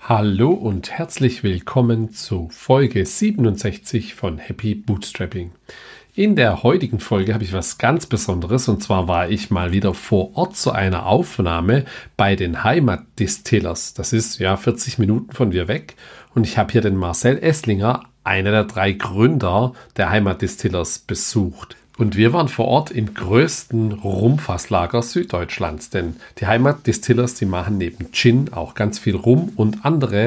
Hallo und herzlich willkommen zu Folge 67 von Happy Bootstrapping. In der heutigen Folge habe ich was ganz Besonderes, und zwar war ich mal wieder vor Ort zu einer Aufnahme bei den Heimatdistillers. Das ist 40 Minuten von mir weg, und ich habe hier den Marcel Esslinger, einer der 3 Gründer der Heimatdistillers, besucht. Und wir waren vor Ort im größten Rumfasslager Süddeutschlands, denn die Heimatdistillers, die machen neben Gin auch ganz viel Rum und andere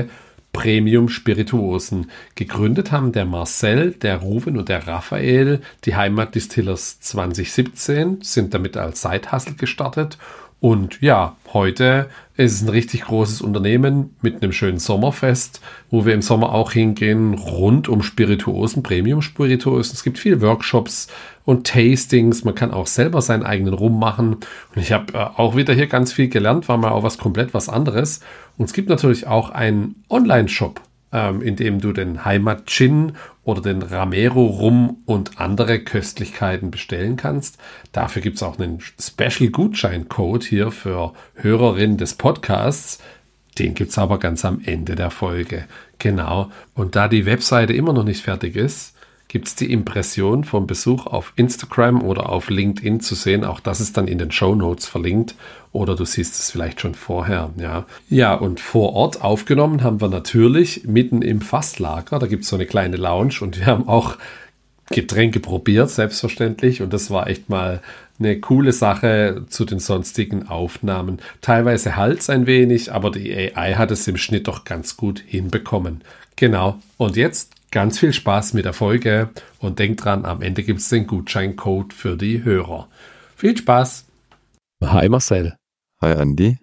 Premium-Spirituosen. Gegründet haben der Marcel, der Ruven und der Raphael die Heimatdistillers 2017, sind damit als Side-Hustle gestartet. Und ja, heute ist es ein richtig großes Unternehmen mit einem schönen Sommerfest, wo wir im Sommer auch hingehen, rund um Spirituosen, Premium-Spirituosen. Es gibt viele Workshops und Tastings. Man kann auch selber seinen eigenen Rum machen. Und ich habe auch wieder hier ganz viel gelernt, war mal auch komplett was anderes. Und es gibt natürlich auch einen Online-Shop, in dem du den Heimat-Gin oder den Ramero-Rum und andere Köstlichkeiten bestellen kannst. Dafür gibt es auch einen Special-Gutscheincode hier für Hörerinnen des Podcasts. Den gibt es aber ganz am Ende der Folge. Genau. Und da die Webseite immer noch nicht fertig ist, gibt es die Impression vom Besuch auf Instagram oder auf LinkedIn zu sehen. Auch das ist dann in den Shownotes verlinkt. Oder du siehst es vielleicht schon vorher. Ja, und vor Ort aufgenommen haben wir natürlich mitten im Fasslager. Da gibt es so eine kleine Lounge, und wir haben auch Getränke probiert, selbstverständlich. Und das war echt mal eine coole Sache zu den sonstigen Aufnahmen. Teilweise halt's ein wenig, aber die AI hat es im Schnitt doch ganz gut hinbekommen. Genau. Und jetzt ganz viel Spaß mit der Folge, und denkt dran, am Ende gibt es den Gutscheincode für die Hörer. Viel Spaß! Hi Marcel. Hi Andi.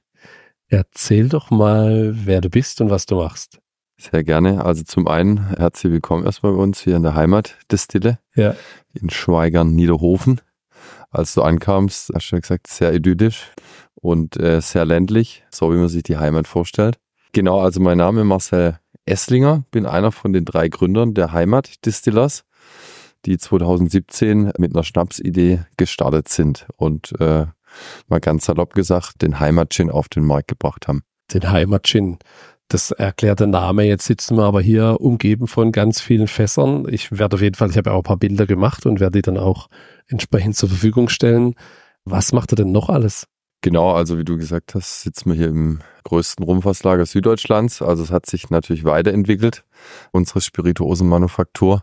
Erzähl doch mal, wer du bist und was du machst. Sehr gerne. Also zum einen herzlich willkommen erstmal bei uns hier in der Heimatdistille in Schweigern, Niederhofen. Als du ankamst, hast du gesagt, sehr idyllisch und sehr ländlich, so wie man sich die Heimat vorstellt. Genau, also mein Name ist Marcel Esslinger, bin einer von den 3 Gründern der Heimatdistillers, die 2017 mit einer Schnapsidee gestartet sind und mal ganz salopp gesagt, den Heimat-Gin auf den Markt gebracht haben. Den Heimat-Gin, das erklärt der Name. Jetzt sitzen wir aber hier umgeben von ganz vielen Fässern. Ich habe ja auch ein paar Bilder gemacht und werde die dann auch entsprechend zur Verfügung stellen. Was macht er denn noch alles? Genau, also wie du gesagt hast, sitzen wir hier im größten Rumfasslager Süddeutschlands. Also es hat sich natürlich weiterentwickelt, unsere Spirituosenmanufaktur.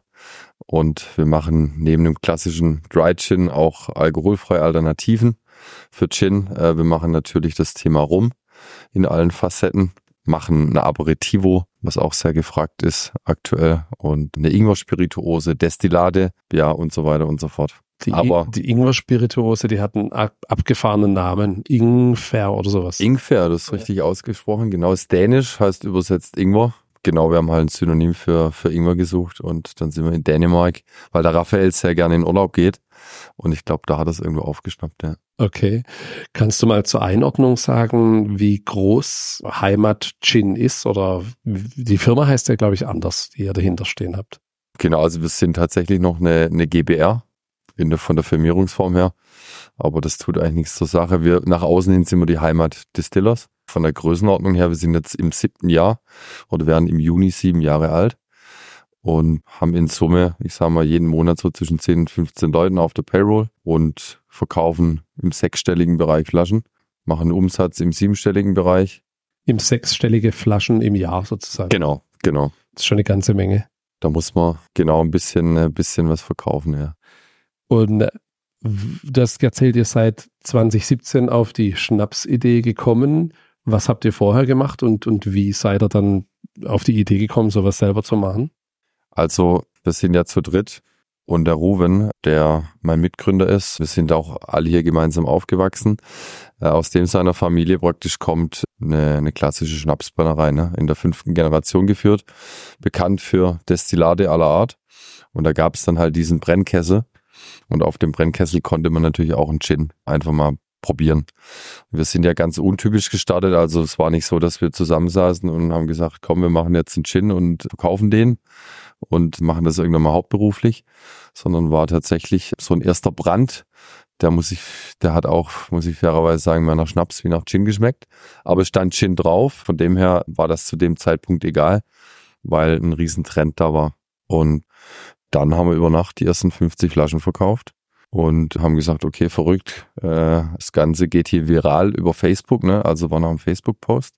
Und wir machen neben dem klassischen Dry Gin auch alkoholfreie Alternativen für Gin. Wir machen natürlich das Thema Rum in allen Facetten, machen eine Aperitivo, was auch sehr gefragt ist aktuell, und eine Ingwer-Spirituose, Destillate, ja, und so weiter und so fort. Die Ingwer-Spirituose, die hat einen abgefahrenen Namen. Ingwer oder sowas. Ingwer, das ist richtig ausgesprochen. Genau, ist dänisch, heißt übersetzt Ingwer. Genau, wir haben halt ein Synonym für Ingwer gesucht, und dann sind wir in Dänemark, weil der Raphael sehr gerne in Urlaub geht. Und ich glaube, da hat er es irgendwo aufgeschnappt, ja. Okay. Kannst du mal zur Einordnung sagen, wie groß Heimat Gin ist? Oder die Firma heißt ja, glaube ich, anders, die ihr dahinter stehen habt. Genau, also wir sind tatsächlich noch eine GbR von der Firmierungsform her. Aber das tut eigentlich nichts zur Sache. Nach außen hin sind wir die Heimatdistillers. Von der Größenordnung her, wir sind jetzt im 7. Jahr oder werden im Juni 7 Jahre alt. Und haben in Summe, ich sage mal, jeden Monat so zwischen 10 und 15 Leuten auf der Payroll und verkaufen im 6-stelligen Bereich Flaschen, machen Umsatz im 7-stelligen Bereich. Im 6-stellige Flaschen im Jahr sozusagen. Genau. Das ist schon eine ganze Menge. Da muss man genau ein bisschen was verkaufen, ja. Und du hast erzählt, ihr seid 2017 auf die Schnapsidee gekommen. Was habt ihr vorher gemacht und wie seid ihr dann auf die Idee gekommen, sowas selber zu machen? Also wir sind ja zu dritt, und der Ruven, der mein Mitgründer ist, wir sind auch alle hier gemeinsam aufgewachsen. Aus dem seiner Familie praktisch kommt eine klassische Schnapsbrennerei, ne? In der 5. Generation geführt, bekannt für Destillate aller Art. Und da gab es dann halt diesen Brennkessel, und auf dem Brennkessel konnte man natürlich auch einen Gin einfach mal probieren. Wir sind ja ganz untypisch gestartet, also es war nicht so, dass wir zusammensaßen und haben gesagt, komm, wir machen jetzt einen Gin und verkaufen den und machen das irgendwann mal hauptberuflich, sondern war tatsächlich so ein erster Brand, der hat auch, muss ich fairerweise sagen, meiner Schnaps wie nach Gin geschmeckt. Aber es stand Gin drauf, von dem her war das zu dem Zeitpunkt egal, weil ein Riesentrend da war. Und dann haben wir über Nacht die ersten 50 Flaschen verkauft und haben gesagt, okay, verrückt, das Ganze geht hier viral über Facebook, ne? Also war noch ein Facebook-Post.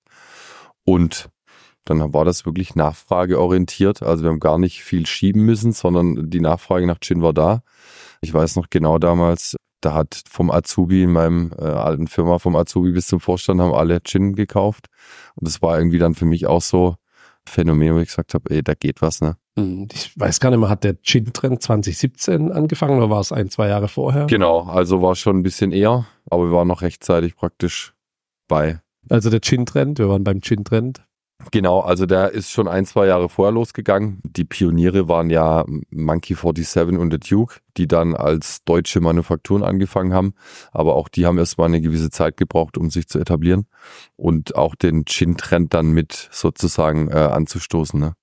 Und dann war das wirklich nachfrageorientiert. Also wir haben gar nicht viel schieben müssen, sondern die Nachfrage nach Gin war da. Ich weiß noch genau damals, da hat vom Azubi in meinem alten Firma, vom Azubi bis zum Vorstand, haben alle Gin gekauft. Und das war irgendwie dann für mich auch so ein Phänomen, wo ich gesagt habe, ey, da geht was, ne? Ich weiß gar nicht mehr, hat der Gin-Trend 2017 angefangen oder war es 1-2 Jahre vorher? Genau, also war schon ein bisschen eher, aber wir waren noch rechtzeitig praktisch bei. Also der Gin-Trend, wir waren beim Gin-Trend. Genau, also der ist schon 1-2 Jahre vorher losgegangen. Die Pioniere waren ja Monkey 47 und der Duke, die dann als deutsche Manufakturen angefangen haben. Aber auch die haben erstmal eine gewisse Zeit gebraucht, um sich zu etablieren und auch den Gin-Trend dann mit sozusagen anzustoßen. Ne?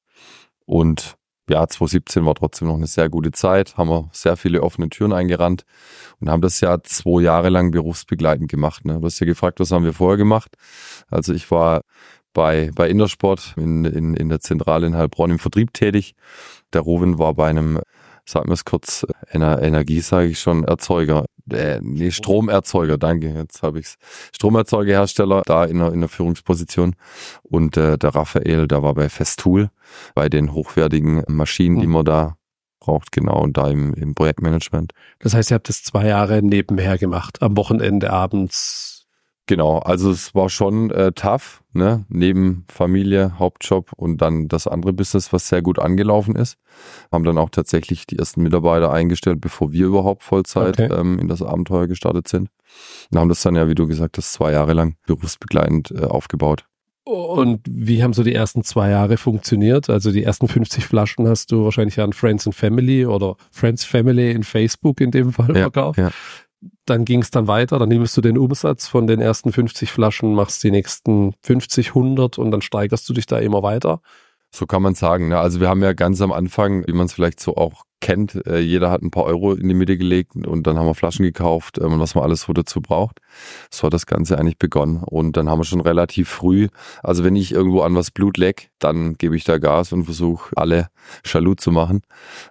Und ja, 2017 war trotzdem noch eine sehr gute Zeit, haben wir sehr viele offene Türen eingerannt und haben das ja 2 Jahre lang berufsbegleitend gemacht. Ne? Du hast ja gefragt, was haben wir vorher gemacht? Also ich war bei Intersport in der Zentrale in Heilbronn im Vertrieb tätig. Der Ruven war bei einem, sagen wir es kurz, Energie, sage ich schon, Erzeuger. Stromerzeuger, danke, jetzt habe ich's. Stromerzeugerhersteller, da in einer Führungsposition. Und der Raphael, der war bei Festool, bei den hochwertigen Maschinen, die man da braucht, genau, und da im Projektmanagement. Das heißt, ihr habt das 2 Jahre nebenher gemacht, am Wochenende, abends. Genau, also es war schon tough, ne? Neben Familie, Hauptjob und dann das andere Business, was sehr gut angelaufen ist. Haben dann auch tatsächlich die ersten Mitarbeiter eingestellt, bevor wir überhaupt Vollzeit in das Abenteuer gestartet sind. Und haben das dann ja, wie du gesagt hast, 2 Jahre lang berufsbegleitend aufgebaut. Und wie haben so die ersten 2 Jahre funktioniert? Also die ersten 50 Flaschen hast du wahrscheinlich an Friends and Family oder Friends Family in Facebook in dem Fall verkauft. Ja. Dann ging es dann weiter, dann nimmst du den Umsatz von den ersten 50 Flaschen, machst die nächsten 50, 100 und dann steigerst du dich da immer weiter. So kann man sagen. Ne? Also wir haben ja ganz am Anfang, wie man es vielleicht so auch kennt, jeder hat ein paar Euro in die Mitte gelegt und dann haben wir Flaschen gekauft, was man alles so dazu braucht. So hat das Ganze eigentlich begonnen und dann haben wir schon relativ früh, also wenn ich irgendwo an was Blut leck, dann gebe ich da Gas und versuche alle jaloux zu machen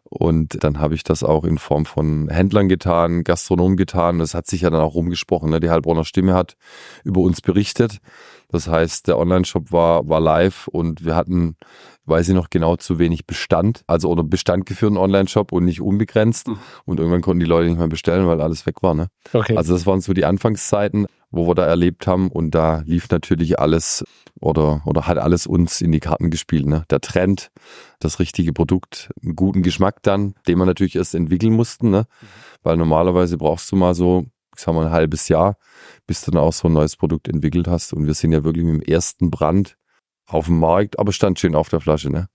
und dann habe ich das auch in Form von Händlern getan, Gastronomen getan. Das hat sich ja dann auch rumgesprochen. Ne? Die Heilbronner Stimme hat über uns berichtet. Das heißt, der Online-Shop war live und wir hatten, weiß ich noch genau, zu wenig Bestand. Also oder Bestand geführten Online-Shop und nicht unbegrenzt. Und irgendwann konnten die Leute nicht mehr bestellen, weil alles weg war. Ne? Okay. Also das waren so die Anfangszeiten, wo wir da erlebt haben. Und da lief natürlich alles oder hat alles uns in die Karten gespielt. Ne? Der Trend, das richtige Produkt, einen guten Geschmack dann, den wir natürlich erst entwickeln mussten. Ne? Weil normalerweise brauchst du mal so, ich sag mal, ein halbes Jahr, bis du dann auch so ein neues Produkt entwickelt hast. Und wir sind ja wirklich mit dem ersten Brand auf dem Markt, aber stand schön auf der Flasche. Ne?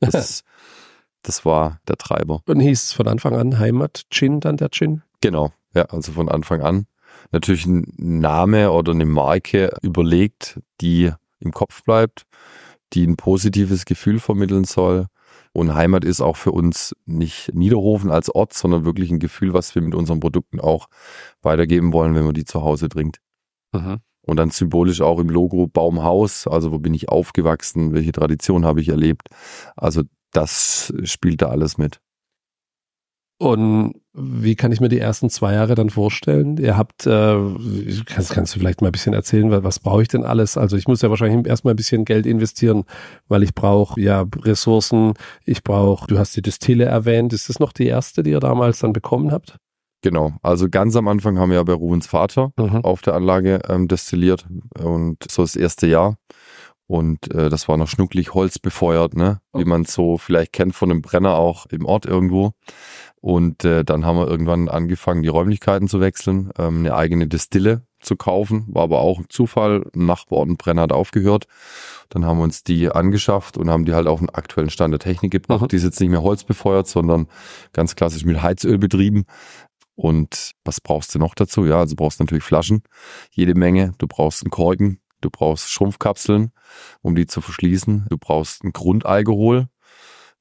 Das war der Treiber. Und hieß es von Anfang an Heimat-Gin, dann der Gin? Genau, ja, also von Anfang an. Natürlich ein Name oder eine Marke überlegt, die im Kopf bleibt, die ein positives Gefühl vermitteln soll. Und Heimat ist auch für uns nicht Niederhofen als Ort, sondern wirklich ein Gefühl, was wir mit unseren Produkten auch weitergeben wollen, wenn man die zu Hause trinkt. Mhm. Und dann symbolisch auch im Logo Baumhaus, also wo bin ich aufgewachsen, welche Tradition habe ich erlebt. Also das spielt da alles mit. Und wie kann ich mir die ersten 2 Jahre dann vorstellen? Ihr habt, kannst du vielleicht mal ein bisschen erzählen, was brauche ich denn alles? Also ich muss ja wahrscheinlich erstmal ein bisschen Geld investieren, weil ich brauche ja Ressourcen, du hast die Destille erwähnt, ist das noch die erste, die ihr damals dann bekommen habt? Genau, also ganz am Anfang haben wir ja bei Rubens Vater auf der Anlage destilliert und so das erste Jahr. Und das war noch schnucklig Holz befeuert, ne? Wie man es so vielleicht kennt von einem Brenner auch im Ort irgendwo. Und dann haben wir irgendwann angefangen, die Räumlichkeiten zu wechseln, eine eigene Destille zu kaufen. War aber auch ein Zufall. Ein Nachbarortenbrenner hat aufgehört. Dann haben wir uns die angeschafft und haben die halt auf den aktuellen Stand der Technik gebracht. Die ist jetzt nicht mehr holzbefeuert, sondern ganz klassisch mit Heizöl betrieben. Und was brauchst du noch dazu? Ja, also brauchst du natürlich Flaschen, jede Menge. Du brauchst einen Korken, du brauchst Schrumpfkapseln, um die zu verschließen. Du brauchst ein Grundalkohol,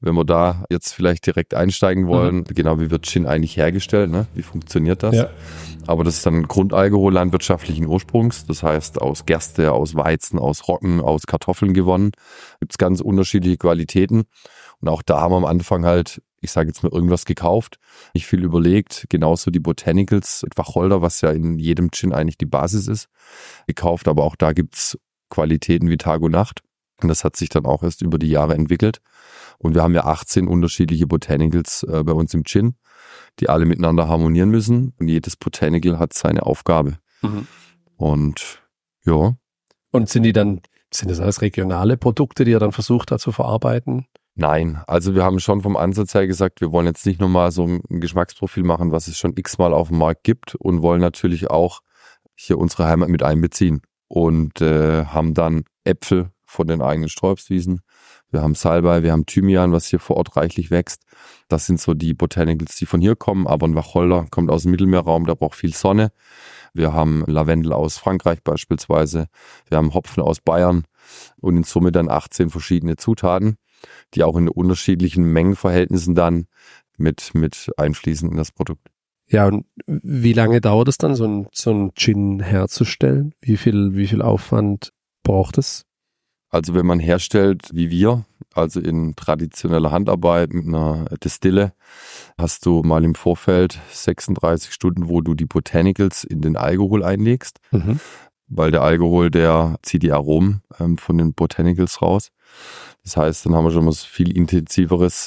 wenn wir da jetzt vielleicht direkt einsteigen wollen, genau, wie wird Gin eigentlich hergestellt, ne? Wie funktioniert das? Ja. Aber das ist dann Grundalkohol landwirtschaftlichen Ursprungs, das heißt aus Gerste, aus Weizen, aus Roggen, aus Kartoffeln gewonnen. Gibt's ganz unterschiedliche Qualitäten und auch da haben wir am Anfang halt, ich sage jetzt mal, irgendwas gekauft, nicht viel überlegt, genauso die Botanicals, Wacholder, was ja in jedem Gin eigentlich die Basis ist, gekauft, aber auch da gibt's Qualitäten wie Tag und Nacht und das hat sich dann auch erst über die Jahre entwickelt und wir haben ja 18 unterschiedliche Botanicals bei uns im Gin, die alle miteinander harmonieren müssen und jedes Botanical hat seine Aufgabe. Und ja. Und sind das alles regionale Produkte, die ihr dann versucht da zu verarbeiten? Nein, also wir haben schon vom Ansatz her gesagt, wir wollen jetzt nicht nochmal so ein Geschmacksprofil machen, was es schon x-mal auf dem Markt gibt und wollen natürlich auch hier unsere Heimat mit einbeziehen und haben dann Äpfel von den eigenen Sträuchswiesen. Wir haben Salbei, wir haben Thymian, was hier vor Ort reichlich wächst. Das sind so die Botanicals, die von hier kommen, aber ein Wacholder kommt aus dem Mittelmeerraum, der braucht viel Sonne. Wir haben Lavendel aus Frankreich beispielsweise. Wir haben Hopfen aus Bayern und in Summe dann 18 verschiedene Zutaten, die auch in unterschiedlichen Mengenverhältnissen dann mit einfließen in das Produkt. Ja, und wie lange dauert es dann, so ein Gin herzustellen? Wie viel Aufwand braucht es? Also wenn man herstellt wie wir, also in traditioneller Handarbeit mit einer Destille, hast du mal im Vorfeld 36 Stunden, wo du die Botanicals in den Alkohol einlegst, weil der Alkohol, der zieht die Aromen von den Botanicals raus. Das heißt, dann haben wir schon mal viel intensiveres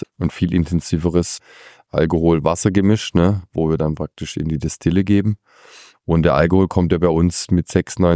Alkohol-Wasser-Gemisch, ne, wo wir dann praktisch in die Destille geben. Und der Alkohol kommt ja bei uns mit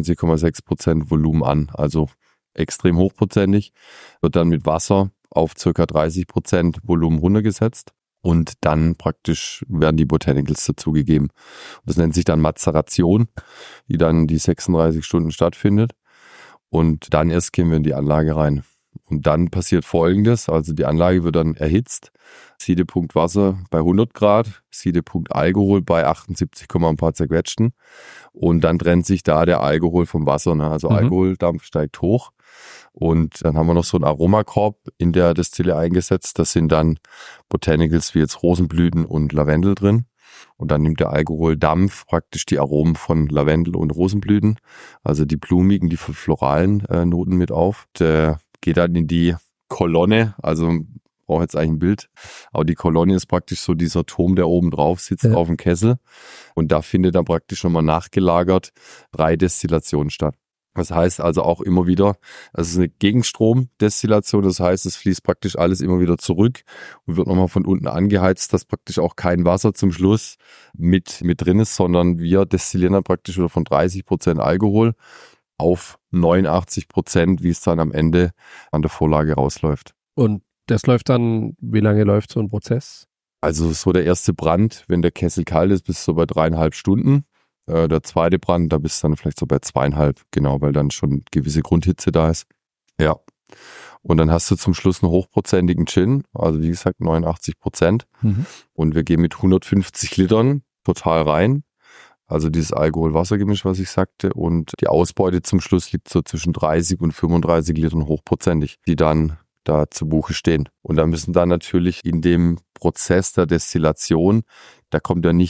96,6% Volumen an, also extrem hochprozentig, wird dann mit Wasser auf ca. 30% Volumen runtergesetzt und dann praktisch werden die Botanicals dazugegeben. Das nennt sich dann Mazeration, die dann die 36 Stunden stattfindet und dann erst gehen wir in die Anlage rein. Und dann passiert Folgendes, also die Anlage wird dann erhitzt, Siedepunkt Wasser bei 100 Grad, Siedepunkt Alkohol bei 78, ein paar zerquetschten und dann trennt sich da der Alkohol vom Wasser, ne? Also Alkoholdampf steigt hoch und dann haben wir noch so einen Aromakorb in der Destille eingesetzt, das sind dann Botanicals wie jetzt Rosenblüten und Lavendel drin. Und dann nimmt der Alkoholdampf praktisch die Aromen von Lavendel und Rosenblüten, also die blumigen, die floralen Noten mit auf. Der geht dann in die Kolonne, also brauche jetzt eigentlich ein Bild, aber die Kolonne ist praktisch so dieser Turm, der oben drauf sitzt auf dem Kessel und da findet dann praktisch nochmal nachgelagert 3 Destillationen statt. Das heißt also auch immer wieder, es ist eine Gegenstromdestillation, das heißt, es fließt praktisch alles immer wieder zurück und wird nochmal von unten angeheizt, dass praktisch auch kein Wasser zum Schluss mit drin ist, sondern wir destillieren dann praktisch wieder von 30% Alkohol auf 89%, wie es dann am Ende an der Vorlage rausläuft. Und das läuft dann, wie lange läuft so ein Prozess? Also so der erste Brand, wenn der Kessel kalt ist, bist du so bei 3,5 Stunden. Der zweite Brand, da bist du dann vielleicht so bei 2,5, genau, weil dann schon gewisse Grundhitze da ist. Ja. Und dann hast du zum Schluss einen hochprozentigen Gin, also wie gesagt 89%. Und wir gehen mit 150 Litern total rein. Also dieses Alkohol-Wasser-Gemisch, was ich sagte. Und die Ausbeute zum Schluss liegt so zwischen 30 und 35 Litern hochprozentig, die dann da zu Buche stehen. Und da müssen dann natürlich in dem Prozess der Destillation, der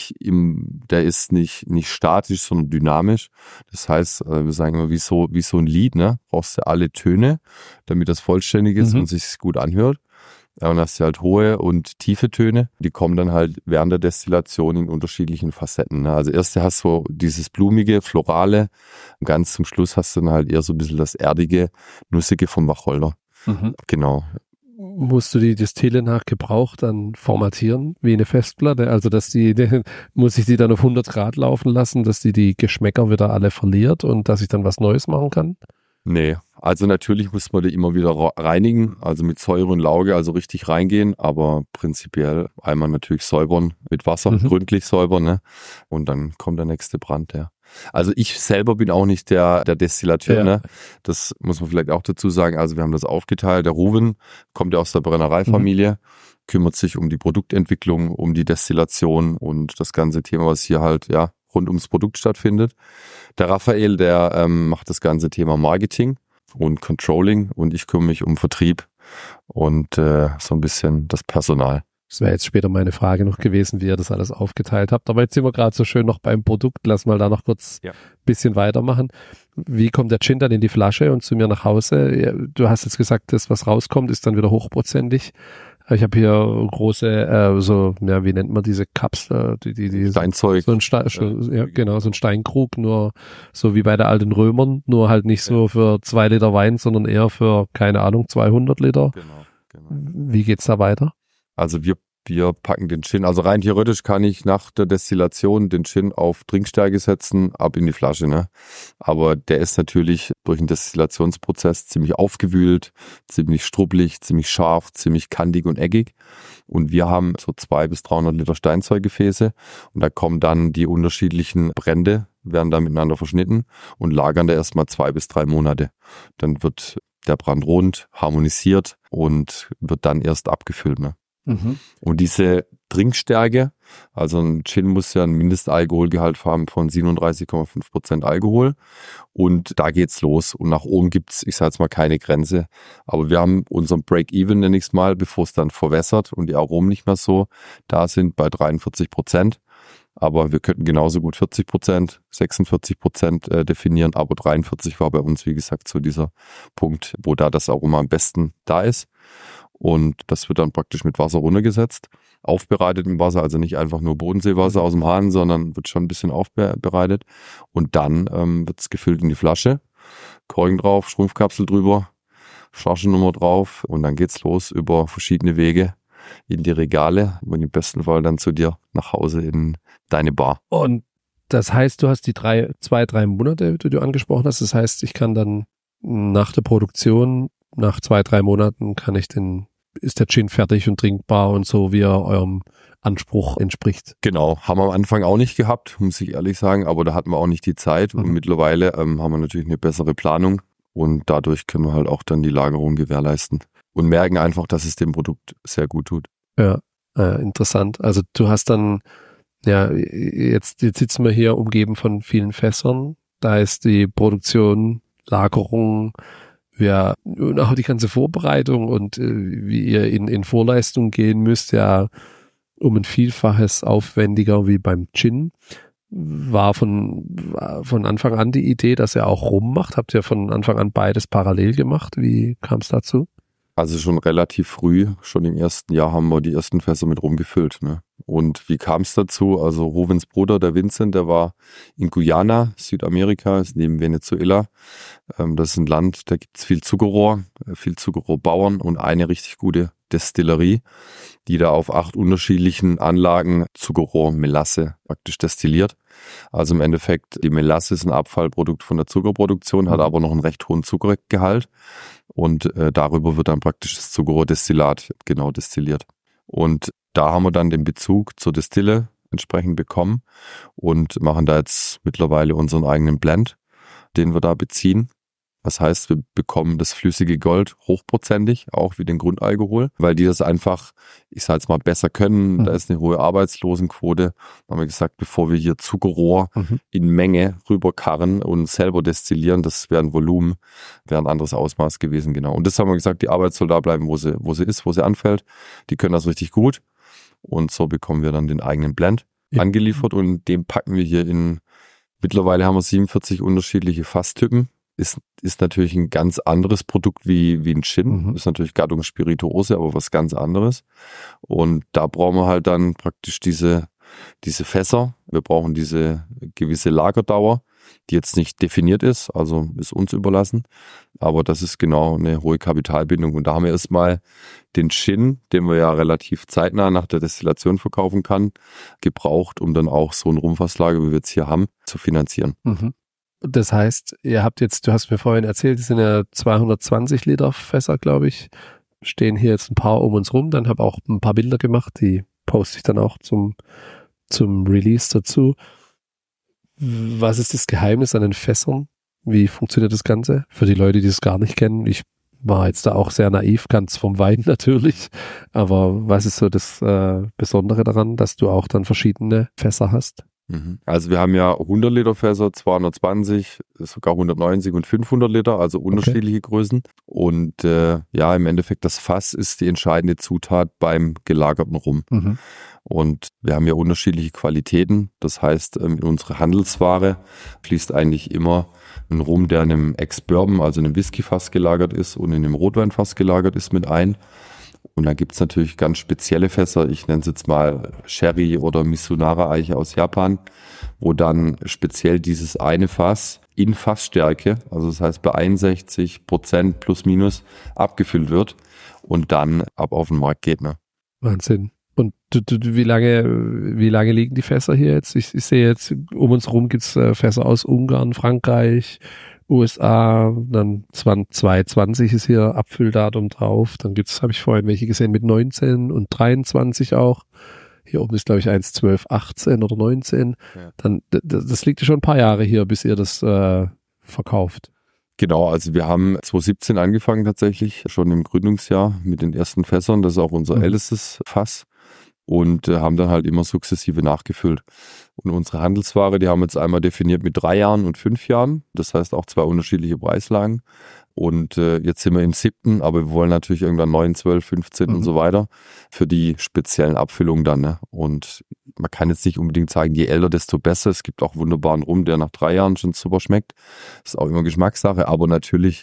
ist nicht statisch, sondern dynamisch. Das heißt, wir sagen immer, wie so ein Lied, ne? Brauchst du alle Töne, damit das vollständig ist und sich gut anhört. Und hast du halt hohe und tiefe Töne, die kommen dann halt während der Destillation in unterschiedlichen Facetten. Ne? Also erst hast du dieses blumige, florale, und ganz zum Schluss hast du dann halt eher so ein bisschen das erdige, nussige vom Wacholder. Genau. Musst du die Destille nach Gebrauch dann formatieren, wie eine Festplatte? Also, muss ich die dann auf 100 Grad laufen lassen, dass die Geschmäcker wieder alle verliert und dass ich dann was Neues machen kann? Nee, also natürlich muss man die immer wieder reinigen, also mit Säure und Lauge, also richtig reingehen, aber prinzipiell einmal natürlich säubern mit Wasser, gründlich säubern, ne? Und dann kommt der nächste Brand, ja. Also ich selber bin auch nicht der Destillateur, ne? Das muss man vielleicht auch dazu sagen. Also wir haben das aufgeteilt. Der Ruven kommt ja aus der Brennereifamilie, kümmert sich um die Produktentwicklung, um die Destillation und das ganze Thema, was hier halt rund ums Produkt stattfindet. Der Raphael, der macht das ganze Thema Marketing und Controlling und ich kümmere mich um Vertrieb und so ein bisschen das Personal. Das wäre jetzt später meine Frage noch gewesen, wie ihr das alles aufgeteilt habt. Aber jetzt sind wir gerade so schön noch beim Produkt. Lass mal da noch kurz ein bisschen weitermachen. Wie kommt der Gin dann in die Flasche und zu mir nach Hause? Du hast jetzt gesagt, das, was rauskommt, ist dann wieder hochprozentig. Ich habe hier große, wie nennt man diese Cups? Die Steinzeug. So ein genau, so ein Steinkrug, nur so wie bei der alten Römern, nur halt nicht so für 2 Liter Wein, sondern eher für, keine Ahnung, 200 Liter. Genau. Wie geht's da weiter? Also wir packen den Gin, also rein theoretisch kann ich nach der Destillation den Gin auf Trinkstärke setzen, ab in die Flasche, ne? Aber der ist natürlich durch den Destillationsprozess ziemlich aufgewühlt, ziemlich strubbelig, ziemlich scharf, ziemlich kantig und eckig. Und wir haben so 200 bis 300 Liter Steinzeuggefäße und da kommen dann die unterschiedlichen Brände, werden da miteinander verschnitten und lagern da erstmal 2 bis 3 Monate. Dann wird der Brand rund, harmonisiert und wird dann erst abgefüllt, ne? Und diese Trinkstärke, also ein Gin muss ja ein Mindestalkoholgehalt haben von 37,5% Alkohol und da geht's los und nach oben gibt's, ich sage jetzt mal, keine Grenze, aber wir haben unseren Break-Even, nenne ich es mal, bevor es dann verwässert und die Aromen nicht mehr so da sind, bei 43%, aber wir könnten genauso gut 40%, 46% definieren, aber 43 war bei uns, wie gesagt, so dieser Punkt, wo da das Aroma am besten da ist. Und das wird dann praktisch mit Wasser runtergesetzt, aufbereitet im Wasser, also nicht einfach nur Bodenseewasser aus dem Hahn, sondern wird schon ein bisschen aufbereitet. Und dann wird es gefüllt in die Flasche, Korken drauf, Schrumpfkapsel drüber, Flaschennummer drauf und dann geht's los über verschiedene Wege in die Regale und im besten Fall dann zu dir nach Hause in deine Bar. Und das heißt, du hast die 2-3 Monate, die du angesprochen hast. Das heißt, ich kann dann nach der Produktion, nach 2-3 Monaten ist der Gin fertig und trinkbar und so, wie er eurem Anspruch entspricht. Genau, haben wir am Anfang auch nicht gehabt, muss ich ehrlich sagen, aber da hatten wir auch nicht die Zeit und mittlerweile haben wir natürlich eine bessere Planung und dadurch können wir halt auch dann die Lagerung gewährleisten und merken einfach, dass es dem Produkt sehr gut tut. Ja, interessant. Also du hast dann, jetzt sitzen wir hier umgeben von vielen Fässern, da ist die Produktion, Lagerung, und auch die ganze Vorbereitung und wie ihr in Vorleistung gehen müsst, ja um ein Vielfaches aufwendiger wie beim Gin. War von Anfang an die Idee, dass ihr auch Rum macht? Habt ihr von Anfang an beides parallel gemacht? Wie kam es dazu? Also schon relativ früh, schon im ersten Jahr haben wir die ersten Fässer mit Rum gefüllt, ne? Und wie kam es dazu? Also Ruvens Bruder, der Vincent, der war in Guyana, Südamerika, ist neben Venezuela. Das ist ein Land, da gibt es viel Zuckerrohrbauern und eine richtig gute Destillerie, die da auf 8 unterschiedlichen Anlagen Zuckerrohrmelasse praktisch destilliert. Also im Endeffekt, die Melasse ist ein Abfallprodukt von der Zuckerproduktion, hat aber noch einen recht hohen Zuckergehalt und darüber wird dann praktisch das Zuckerrohrdestillat genau destilliert. Und da haben wir dann den Bezug zur Destille entsprechend bekommen und machen da jetzt mittlerweile unseren eigenen Blend, den wir da beziehen. Das heißt, wir bekommen das flüssige Gold hochprozentig, auch wie den Grundalkohol, weil die das einfach, ich sage jetzt mal, besser können. Da ist eine hohe Arbeitslosenquote. Da haben wir gesagt, bevor wir hier Zuckerrohr in Menge rüberkarren und selber destillieren, das wäre ein Volumen, wäre ein anderes Ausmaß gewesen, genau. Und das haben wir gesagt, die Arbeit soll da bleiben, wo sie ist, wo sie anfällt. Die können das richtig gut. Und so bekommen wir dann den eigenen Blend angeliefert und den packen wir hier mittlerweile haben wir 47 unterschiedliche Fasstypen. Ist natürlich ein ganz anderes Produkt wie ein Gin. Ist natürlich Gattung Spirituose, aber was ganz anderes. Und da brauchen wir halt dann praktisch diese Fässer. Wir brauchen diese gewisse Lagerdauer, die jetzt nicht definiert ist, also ist uns überlassen. Aber das ist genau eine hohe Kapitalbindung. Und da haben wir erstmal den Gin, den wir ja relativ zeitnah nach der Destillation verkaufen kann, gebraucht, um dann auch so ein Rumfasslager, wie wir jetzt hier haben, zu finanzieren. Das heißt, ihr habt jetzt, du hast mir vorhin erzählt, das sind ja 220 Liter Fässer, glaube ich, stehen hier jetzt ein paar um uns rum, dann habe auch ein paar Bilder gemacht, die poste ich dann auch zum Release dazu. Was ist das Geheimnis an den Fässern? Wie funktioniert das Ganze? Für die Leute, die es gar nicht kennen, ich war jetzt da auch sehr naiv, ganz vom Wein natürlich, aber was ist so das Besondere daran, dass du auch dann verschiedene Fässer hast? Also wir haben ja 100 Liter Fässer, 220, sogar 190 und 500 Liter, also unterschiedliche Größen. Und im Endeffekt das Fass ist die entscheidende Zutat beim gelagerten Rum. Und wir haben ja unterschiedliche Qualitäten. Das heißt, in unsere Handelsware fließt eigentlich immer ein Rum, der in einem Ex-Bourbon, also in einem Whiskyfass gelagert ist und in einem Rotweinfass gelagert ist mit ein. Und dann gibt's natürlich ganz spezielle Fässer, ich nenne es jetzt mal Sherry oder Mizunara-Eiche aus Japan, wo dann speziell dieses eine Fass in Fassstärke, also das heißt bei 61% plus minus abgefüllt wird und dann ab auf den Markt geht. Ne? Wahnsinn. Und wie lange liegen die Fässer hier jetzt? Ich sehe jetzt, um uns rum gibt's Fässer aus Ungarn, Frankreich, USA, dann 2020 ist hier Abfülldatum drauf, dann habe ich vorhin welche gesehen mit 19 und 23 auch. Hier oben ist, glaube ich, 1, 12, 18 oder 19. Ja. Dann, das liegt ja schon ein paar Jahre hier, bis ihr das verkauft. Genau, also wir haben 2017 angefangen tatsächlich, schon im Gründungsjahr mit den ersten Fässern. Das ist auch unser ältestes Fass. Und haben dann halt immer sukzessive nachgefüllt. Und unsere Handelsware, die haben wir jetzt einmal definiert mit 3 Jahren und 5 Jahren. Das heißt auch 2 unterschiedliche Preislagen. Und jetzt sind wir im 7., aber wir wollen natürlich irgendwann 9, 12, 15 und so weiter für die speziellen Abfüllungen dann. Ne? Und man kann jetzt nicht unbedingt sagen, je älter, desto besser. Es gibt auch wunderbaren Rum, der nach 3 Jahren schon super schmeckt. Das ist auch immer Geschmackssache. Aber natürlich,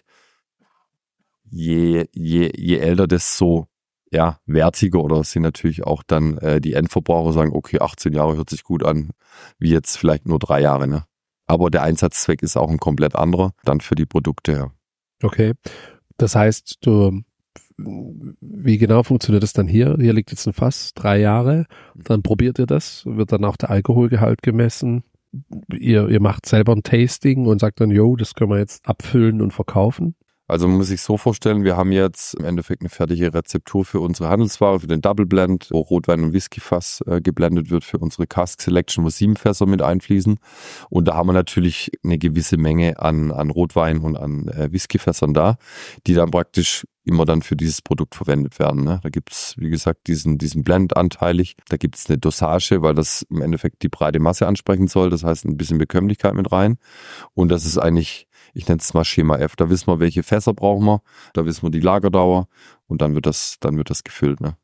je älter, desto wertiger, oder sind natürlich auch dann die Endverbraucher sagen, okay, 18 Jahre hört sich gut an, wie jetzt vielleicht nur 3 Jahre. Ne? Aber der Einsatzzweck ist auch ein komplett anderer, dann für die Produkte. Ja. Okay, das heißt, wie genau funktioniert das dann hier? Hier liegt jetzt ein Fass, 3 Jahre, dann probiert ihr das, wird dann auch der Alkoholgehalt gemessen, ihr macht selber ein Tasting und sagt dann, das können wir jetzt abfüllen und verkaufen? Also man muss sich so vorstellen, wir haben jetzt im Endeffekt eine fertige Rezeptur für unsere Handelsware, für den Double Blend, wo Rotwein und Whiskyfass geblendet wird, für unsere Cask Selection, wo 7 Fässer mit einfließen. Und da haben wir natürlich eine gewisse Menge an Rotwein und an Whiskyfässern da, die dann praktisch immer dann für dieses Produkt verwendet werden. Ne? Da gibt's, wie gesagt, diesen Blend anteilig. Da gibt's eine Dosage, weil das im Endeffekt die breite Masse ansprechen soll. Das heißt, ein bisschen Bekömmlichkeit mit rein. Und das ist eigentlich, ich nenne es mal Schema F. Da wissen wir, welche Fässer brauchen wir. Da wissen wir die Lagerdauer. Und dann wird das gefüllt. Ne?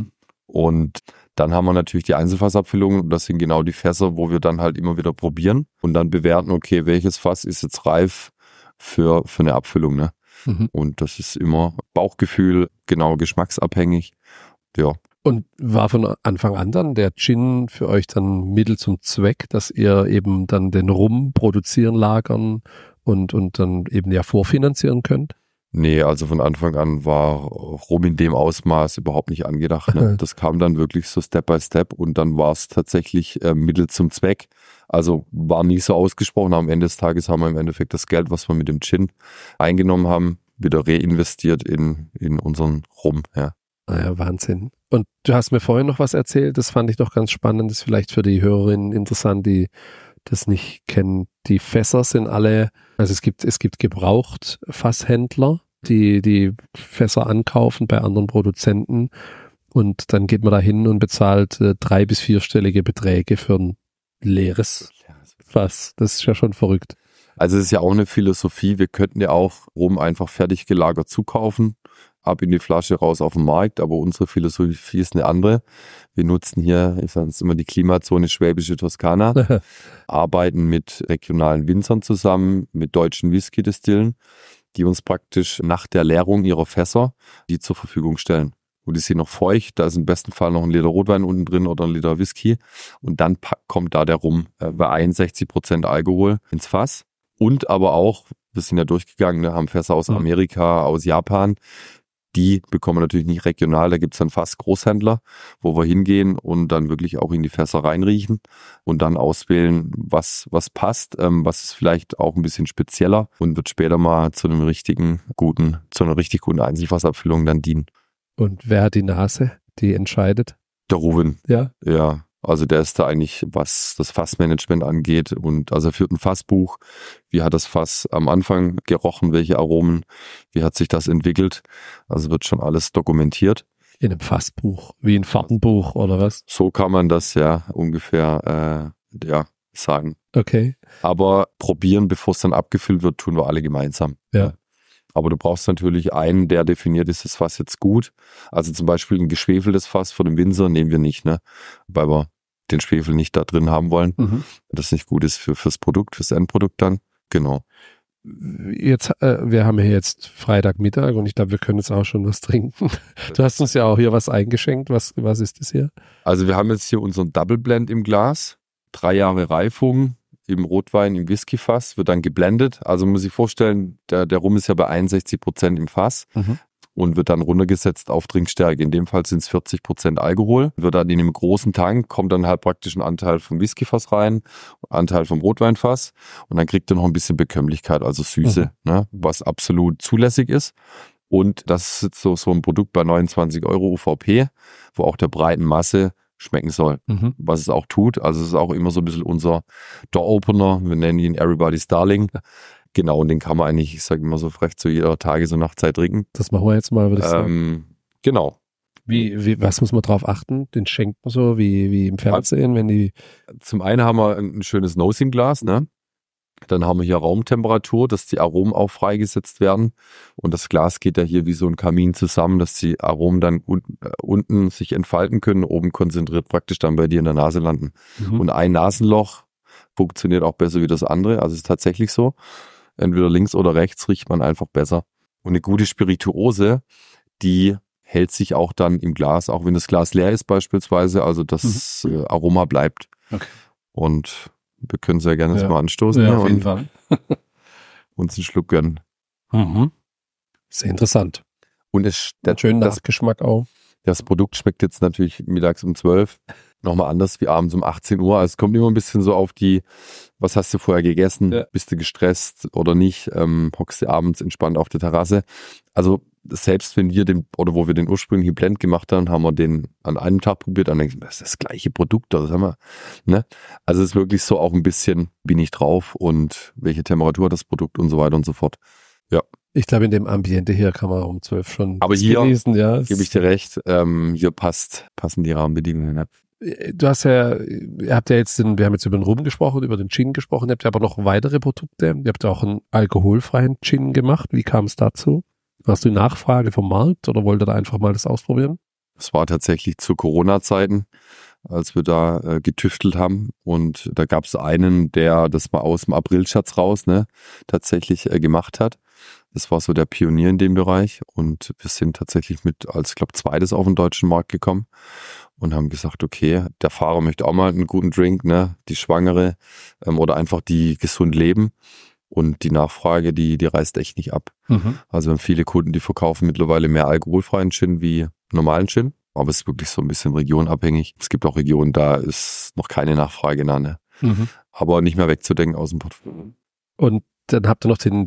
Und dann haben wir natürlich die Einzelfassabfüllungen. Und das sind genau die Fässer, wo wir dann halt immer wieder probieren und dann bewerten, okay, welches Fass ist jetzt reif für eine Abfüllung. Ne? Und das ist immer Bauchgefühl, genau geschmacksabhängig. Ja. Und war von Anfang an dann der Gin für euch dann Mittel zum Zweck, dass ihr eben dann den Rum produzieren, lagern und dann eben vorfinanzieren könnt? Nee, also von Anfang an war Rum in dem Ausmaß überhaupt nicht angedacht. Ne? Das kam dann wirklich so Step by Step und dann war es tatsächlich Mittel zum Zweck. Also war nie so ausgesprochen. Am Ende des Tages haben wir im Endeffekt das Geld, was wir mit dem Gin eingenommen haben, wieder reinvestiert in unseren Rum. Ja. Naja, Wahnsinn. Und du hast mir vorhin noch was erzählt, das fand ich doch ganz spannend, das ist vielleicht für die Hörerinnen interessant, die das nicht kennen. Die Fässer sind alle, also es gibt Gebraucht-Fasshändler, die Fässer ankaufen bei anderen Produzenten und dann geht man da hin und bezahlt 3- bis 4-stellige Beträge für ein leeres Fass. Das ist ja schon verrückt. Also es ist ja auch eine Philosophie, wir könnten ja auch Rum einfach fertig gelagert zukaufen, ab in die Flasche, raus auf den Markt, aber unsere Philosophie ist eine andere. Wir nutzen hier, ich sage es immer, die Klimazone Schwäbische Toskana, arbeiten mit regionalen Winzern zusammen, mit deutschen Whisky-Distillen, die uns praktisch nach der Leerung ihrer Fässer die zur Verfügung stellen. Und die sind noch feucht, da ist im besten Fall noch ein Liter Rotwein unten drin oder ein Liter Whisky und dann kommt da der Rum bei 61% Alkohol ins Fass. Und aber auch, wir sind ja durchgegangen, haben Fässer aus Amerika, aus Japan, die bekommen wir natürlich nicht regional, da gibt's dann fast Großhändler, wo wir hingehen und dann wirklich auch in die Fässer reinriechen und dann auswählen, was passt, was ist vielleicht auch ein bisschen spezieller und wird später mal zu einer richtig guten Einzelfassabfüllung dann dienen. Und wer hat die Nase, die entscheidet? Der Ruben. Ja. Ja. Also der ist da eigentlich, was das Fassmanagement angeht und also er führt ein Fassbuch. Wie hat das Fass am Anfang gerochen, welche Aromen, wie hat sich das entwickelt? Also wird schon alles dokumentiert. In einem Fassbuch, wie ein Fahrtenbuch oder was? So kann man das ja ungefähr sagen. Okay. Aber probieren, bevor es dann abgefüllt wird, tun wir alle gemeinsam. Ja. Aber du brauchst natürlich einen, der definiert, ist das Fass jetzt gut. Also zum Beispiel ein geschwefeltes Fass von dem Winzer nehmen wir nicht, ne? Weil wir den Schwefel nicht da drin haben wollen. Das nicht gut ist fürs Produkt, fürs Endprodukt dann. Genau. Jetzt, wir haben hier jetzt Freitagmittag und ich glaube, wir können jetzt auch schon was trinken. Du hast uns ja auch hier was eingeschenkt. Was ist das hier? Also wir haben jetzt hier unseren Double Blend im Glas. 3 Jahre Reifung im Rotwein, im Whiskyfass, wird dann geblendet. Also man muss sich vorstellen, der Rum ist ja bei 61% im Fass und wird dann runtergesetzt auf Trinkstärke. In dem Fall sind es 40% Alkohol. Wird dann in einem großen Tank, kommt dann halt praktisch ein Anteil vom Whiskyfass rein, Anteil vom Rotweinfass und dann kriegt er noch ein bisschen Bekömmlichkeit, also Süße, ne, was absolut zulässig ist. Und das ist jetzt so ein Produkt bei 29 € UVP, wo auch der breiten Masse schmecken soll, was es auch tut. Also es ist auch immer so ein bisschen unser Door-Opener. Wir nennen ihn Everybody's Darling. Genau, und den kann man eigentlich, ich sage immer so frech, zu jeder Tages- und Nachtzeit trinken. Das machen wir jetzt mal, würde ich sagen. Genau. Was muss man drauf achten? Den schenkt man so wie im Fernsehen, wenn die... Zum einen haben wir ein schönes Nosing-Glas, ne? Dann haben wir hier Raumtemperatur, dass die Aromen auch freigesetzt werden. Und das Glas geht ja hier wie so ein Kamin zusammen, dass die Aromen dann unten sich entfalten können, oben konzentriert praktisch dann bei dir in der Nase landen. Und ein Nasenloch funktioniert auch besser wie das andere. Also es ist tatsächlich so. Entweder links oder rechts riecht man einfach besser. Und eine gute Spirituose, die hält sich auch dann im Glas, auch wenn das Glas leer ist beispielsweise. Also das Aroma bleibt. Okay. Und wir können sehr gerne mal anstoßen. Ja, auf jeden Fall. Uns einen Schluck gönnen. Sehr interessant. Und schönen Nachgeschmack auch. Das Produkt schmeckt jetzt natürlich mittags um 12 nochmal anders wie abends um 18 Uhr. Also es kommt immer ein bisschen so auf was hast du vorher gegessen? Ja. Bist du gestresst oder nicht? Hockst du abends entspannt auf der Terrasse? Also selbst wenn wir wo wir den ursprünglichen Blend gemacht haben, haben wir den an einem Tag probiert, dann denkst du, das ist das gleiche Produkt, das haben wir, ne? Also es ist wirklich so auch ein bisschen, bin ich drauf und welche Temperatur hat das Produkt und so weiter und so fort. Ja. Ich glaube, in dem Ambiente hier kann man um 12 schon aber hier genießen, ja. Gebe ich dir recht, hier passen die Rahmenbedingungen. Ja. Wir haben jetzt über den Rum gesprochen, über den Gin gesprochen, ihr habt ja aber noch weitere Produkte. Ihr habt ja auch einen alkoholfreien Gin gemacht. Wie kam es dazu? Hast du Nachfrage vom Markt oder wollt ihr da einfach mal das ausprobieren? Es war tatsächlich zu Corona-Zeiten, als wir da getüftelt haben und da gab es einen, der das mal aus dem Aprilscherz raus tatsächlich gemacht hat. Das war so der Pionier in dem Bereich und wir sind tatsächlich als zweites auf den deutschen Markt gekommen und haben gesagt, okay, der Fahrer möchte auch mal einen guten Drink, ne, die Schwangere oder einfach die gesund leben. Und die Nachfrage, die reißt echt nicht ab. Also wir haben viele Kunden, die verkaufen mittlerweile mehr alkoholfreien Gin wie normalen Gin. Aber es ist wirklich so ein bisschen regionabhängig. Es gibt auch Regionen, da ist noch keine Nachfrage da, ne? Aber nicht mehr wegzudenken aus dem Portfolio. Und dann habt ihr noch den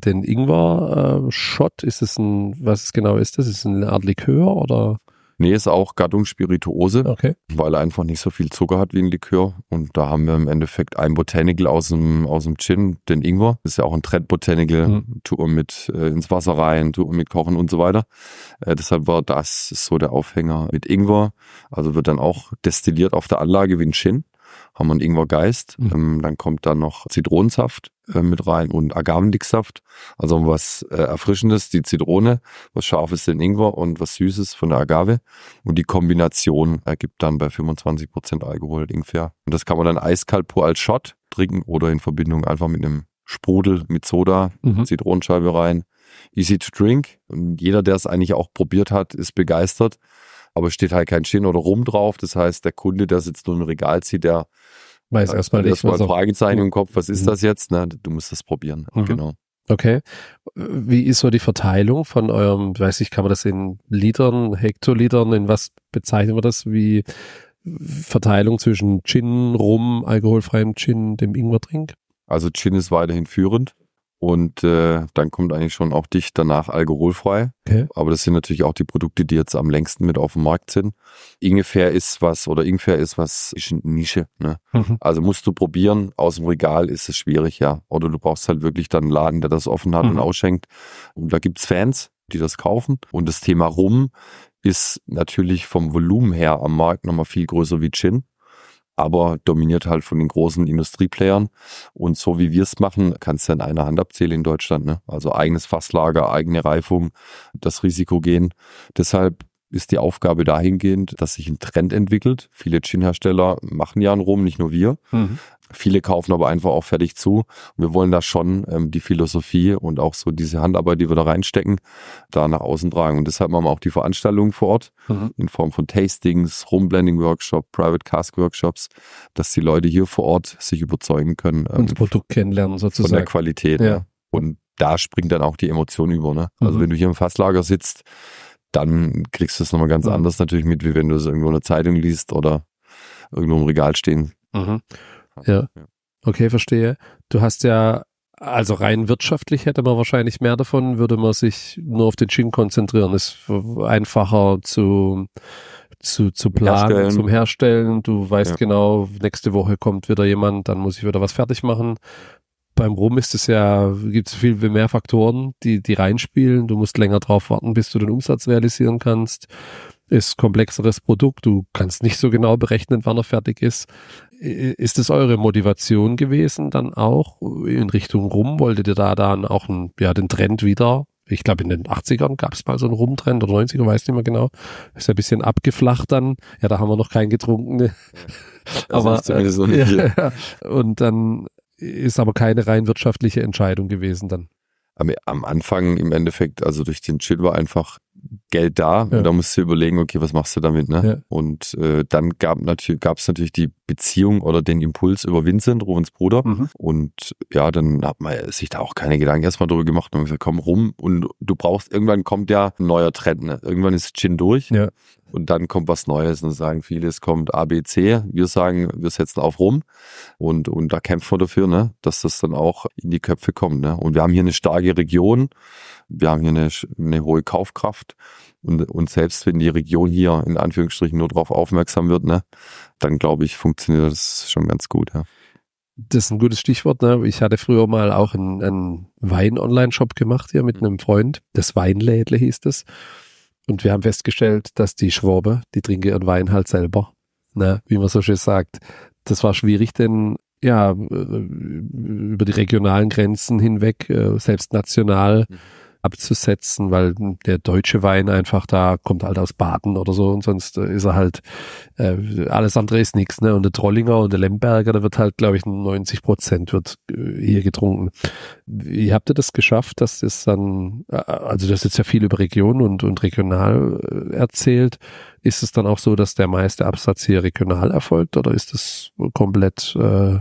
Ingwer-Shot. Was genau ist das? Ist es eine Art Likör oder? Nee, ist auch Gattung Spirituose, okay, weil er einfach nicht so viel Zucker hat wie ein Likör. Und da haben wir im Endeffekt ein Botanical aus dem Gin, den Ingwer. Das ist ja auch ein Trend Botanical, tut man mit ins Wasser rein, tut man mit kochen und so weiter. Deshalb war das so der Aufhänger mit Ingwer. Also wird dann auch destilliert auf der Anlage wie ein Gin. Haben wir einen Ingwergeist. Dann kommt da noch Zitronensaft mit rein und Agavendicksaft. Also was Erfrischendes, die Zitrone, was Scharfes, den Ingwer und was Süßes von der Agave. Und die Kombination ergibt dann bei 25% Alkohol Ingwer. Und das kann man dann eiskalt pur als Shot trinken oder in Verbindung einfach mit einem Sprudel mit Soda, Zitronenscheibe rein. Easy to drink. Und jeder, der es eigentlich auch probiert hat, ist begeistert. Aber es steht halt kein Gin oder Rum drauf. Das heißt, der Kunde, der sitzt nur im Regal, zieht, der weiß erstmal nicht. Ein Fragezeichen im Kopf, was ist das jetzt? Na, du musst das probieren. Genau. Okay. Wie ist so die Verteilung von eurem, kann man das in Litern, Hektolitern, in was bezeichnen wir das? Wie Verteilung zwischen Gin, Rum, alkoholfreiem Gin, dem Ingwertrink? Also Gin ist weiterhin führend. Und dann kommt eigentlich schon auch dicht danach alkoholfrei. Okay. Aber das sind natürlich auch die Produkte, die jetzt am längsten mit auf dem Markt sind. Ingwer ist was, ist eine Nische. Ne? Also musst du probieren, aus dem Regal ist es schwierig, ja. Oder du brauchst halt wirklich dann einen Laden, der das offen hat und ausschenkt. Und da gibt's Fans, die das kaufen. Und das Thema Rum ist natürlich vom Volumen her am Markt nochmal viel größer wie Gin. aber dominiert halt von den großen Industrieplayern. Und so wie wir es machen, kannst du in einer Hand abzählen in Deutschland, ne? Also eigenes Fasslager, eigene Reifung, das Risiko gehen. Deshalb ist die Aufgabe dahingehend, dass sich ein Trend entwickelt. Viele Gin-Hersteller machen ja einen Rum, nicht nur wir. Viele kaufen aber einfach auch fertig zu. Wir wollen da schon die Philosophie und auch so diese Handarbeit, die wir da reinstecken, da nach außen tragen. Und deshalb machen wir auch die Veranstaltungen vor Ort in Form von Tastings, Rum-Blending-Workshop, Private Cask-Workshops, dass die Leute hier vor Ort sich überzeugen können. Und das Produkt kennenlernen sozusagen. Von der Qualität. Ja. Ne? Und da springt dann auch die Emotion über. Ne? Also wenn du hier im Fasslager sitzt, dann kriegst du es nochmal ganz anders natürlich mit, wie wenn du es irgendwo in der Zeitung liest oder irgendwo im Regal stehen. Ja, okay, verstehe. Du hast ja, also rein wirtschaftlich hätte man wahrscheinlich mehr davon, würde man sich nur auf den Gin konzentrieren. Ist einfacher zu planen, zum Herstellen. Du weißt genau, nächste Woche kommt wieder jemand, dann muss ich wieder was fertig machen. Beim Rum ist es ja, gibt es viel mehr Faktoren, die reinspielen. Du musst länger drauf warten, bis du den Umsatz realisieren kannst. Ist komplexeres Produkt. Du kannst nicht so genau berechnen, wann er fertig ist. Ist es eure Motivation gewesen dann auch in Richtung Rum? Wolltet ihr da dann auch den Trend wieder? Ich glaube, in den 80ern gab es mal so einen Rum-Trend oder 90er, weiß nicht mehr genau. Ist ja ein bisschen abgeflacht dann. Ja, da haben wir noch keinen getrunken. Ne? Aber zumindest noch nicht. Und dann ist aber keine rein wirtschaftliche Entscheidung gewesen dann. Am Anfang im Endeffekt, also durch den Gin war einfach Geld da und da musst du überlegen, okay, was machst du damit, ne? Ja. Und dann gab es natürlich die Beziehung oder den Impuls über Vincent, Ruvens Bruder. Und ja, dann hat man sich da auch keine Gedanken erstmal drüber gemacht und gesagt, komm rum und du brauchst, irgendwann kommt ja ein neuer Trend, ne? Irgendwann ist Gin durch. Ja. Und dann kommt was Neues und sagen viele, es kommt A, B, C. Wir sagen, wir setzen auf Rum und da kämpfen wir dafür, ne, dass das dann auch in die Köpfe kommt. Ne? Und wir haben hier eine starke Region, wir haben hier eine hohe Kaufkraft und selbst wenn die Region hier in Anführungsstrichen nur darauf aufmerksam wird, ne, dann glaube ich, funktioniert das schon ganz gut. Ja. Das ist ein gutes Stichwort. Ne? Ich hatte früher mal auch einen Wein-Online-Shop gemacht hier mit einem Freund. Das Weinlädle hieß das. Und wir haben festgestellt, dass die Schwabe, die trinken ihren Wein halt selber, ne, wie man so schön sagt. Das war schwierig, denn ja, über die regionalen Grenzen hinweg, selbst national abzusetzen, weil der deutsche Wein einfach da kommt halt aus Baden oder so und sonst ist er halt, alles andere ist nichts, ne? Und der Trollinger und der Lemberger, da wird halt, glaube ich, 90% wird hier getrunken. Wie habt ihr das geschafft, dass das dann, also das ist jetzt ja viel über Region und regional erzählt, ist es dann auch so, dass der meiste Absatz hier regional erfolgt oder ist das komplett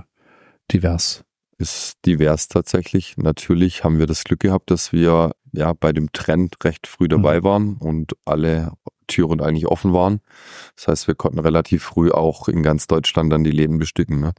divers? Ist divers tatsächlich. Natürlich haben wir das Glück gehabt, dass wir ja bei dem Trend recht früh dabei waren und alle Türen eigentlich offen waren. Das heißt, wir konnten relativ früh auch in ganz Deutschland dann die Läden bestücken. Ne?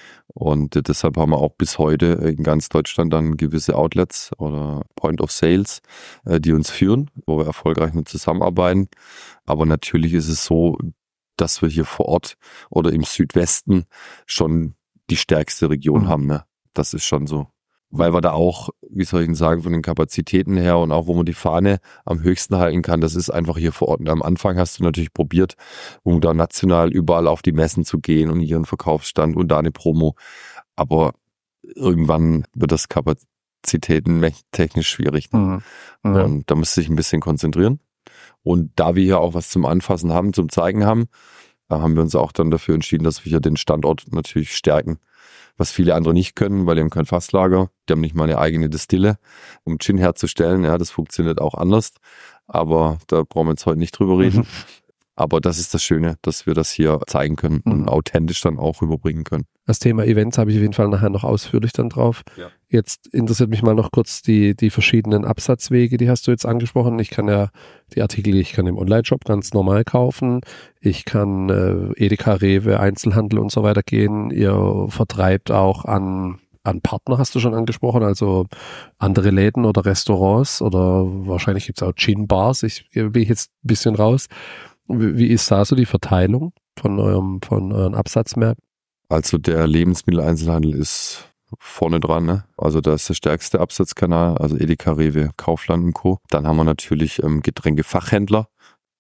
Und deshalb haben wir auch bis heute in ganz Deutschland dann gewisse Outlets oder Point of Sales, die uns führen, wo wir erfolgreich mit zusammenarbeiten. Aber natürlich ist es so, dass wir hier vor Ort oder im Südwesten schon die stärkste Region haben. Ne? Das ist schon so. Weil wir da auch, wie soll ich denn sagen, von den Kapazitäten her und auch wo man die Fahne am höchsten halten kann, das ist einfach hier vor Ort. Und am Anfang hast du natürlich probiert, um da national überall auf die Messen zu gehen und hier einen Verkaufsstand und da eine Promo. Aber irgendwann wird das kapazitätentechnisch schwierig. Ne? Ja. Und da musst du dich ein bisschen konzentrieren. Und da wir hier auch was zum Anfassen haben, zum Zeigen haben, haben wir uns auch dann dafür entschieden, dass wir hier den Standort natürlich stärken. Was viele andere nicht können, weil die haben kein Fasslager, die haben nicht mal eine eigene Destille, um Gin herzustellen. Ja, das funktioniert auch anders, aber da brauchen wir jetzt heute nicht drüber reden. Aber das ist das Schöne, dass wir das hier zeigen können und authentisch dann auch rüberbringen können. Das Thema Events habe ich auf jeden Fall nachher noch ausführlich dann drauf. Ja. Jetzt interessiert mich mal noch kurz die verschiedenen Absatzwege, die hast du jetzt angesprochen. Ich kann ja die Artikel, ich kann im Online-Shop ganz normal kaufen. Ich kann Edeka, Rewe, Einzelhandel und so weiter gehen. Ihr vertreibt auch an Partner, hast du schon angesprochen, also andere Läden oder Restaurants oder wahrscheinlich gibt es auch Gin-Bars. Ich bin jetzt ein bisschen raus. Wie ist da so die Verteilung von euren Absatzmärkten? Also der Lebensmitteleinzelhandel ist vorne dran, ne? Also da ist der stärkste Absatzkanal, also Edeka, Rewe, Kaufland und Co. Dann haben wir natürlich Getränkefachhändler,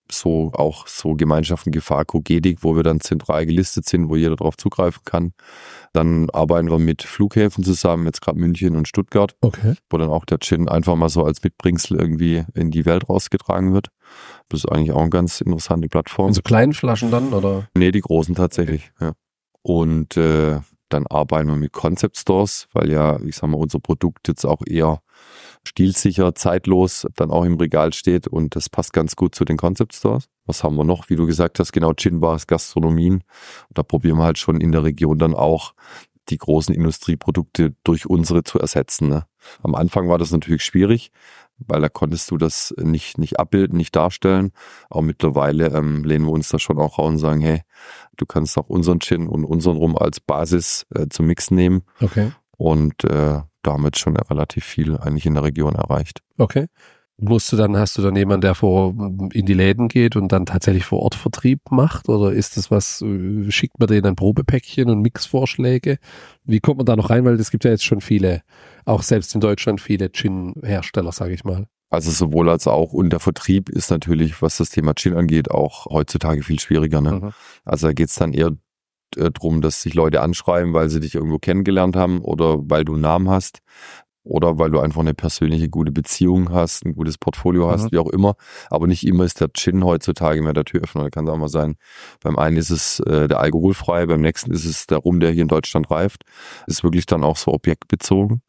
so auch so Gemeinschaften Gefaco, Gedik, wo wir dann zentral gelistet sind, wo jeder darauf zugreifen kann. Dann arbeiten wir mit Flughäfen zusammen, jetzt gerade München und Stuttgart, wo dann auch der Gin einfach mal so als Mitbringsel irgendwie in die Welt rausgetragen wird. Das ist eigentlich auch eine ganz interessante Plattform. Also kleinen Flaschen dann, oder? Nee, die großen tatsächlich, ja. Und dann arbeiten wir mit Concept Stores, weil ja, ich sag mal, unser Produkt jetzt auch eher stilsicher, zeitlos dann auch im Regal steht und das passt ganz gut zu den Concept Stores. Was haben wir noch? Wie du gesagt hast, genau, Gin-Bars, Gastronomien. Und da probieren wir halt schon in der Region dann auch die großen Industrieprodukte durch unsere zu ersetzen. Ne? Am Anfang war das natürlich schwierig, weil da konntest du das nicht abbilden, nicht darstellen. Aber mittlerweile lehnen wir uns da schon auch raus und sagen, hey, du kannst auch unseren Gin und unseren Rum als Basis zum Mixen nehmen. Okay. Und damit schon relativ viel eigentlich in der Region erreicht. Okay. Hast du dann jemanden, der in die Läden geht und dann tatsächlich vor Ort Vertrieb macht? Oder ist das was, schickt man denen ein Probepäckchen und Mixvorschläge? Wie kommt man da noch rein? Weil es gibt ja jetzt schon viele, auch selbst in Deutschland viele Gin-Hersteller, sage ich mal. Also sowohl als auch. Und der Vertrieb ist natürlich, was das Thema Gin angeht, auch heutzutage viel schwieriger. Ne? Mhm. Also da geht's dann eher drum, dass sich Leute anschreiben, weil sie dich irgendwo kennengelernt haben oder weil du einen Namen hast. Oder weil du einfach eine persönliche gute Beziehung hast, ein gutes Portfolio hast, wie auch immer. Aber nicht immer ist der Gin heutzutage mehr der Türöffner. Da kann es auch mal sein, beim einen ist es der alkoholfrei, beim nächsten ist es der Rum, der hier in Deutschland reift. Ist wirklich dann auch so objektbezogen.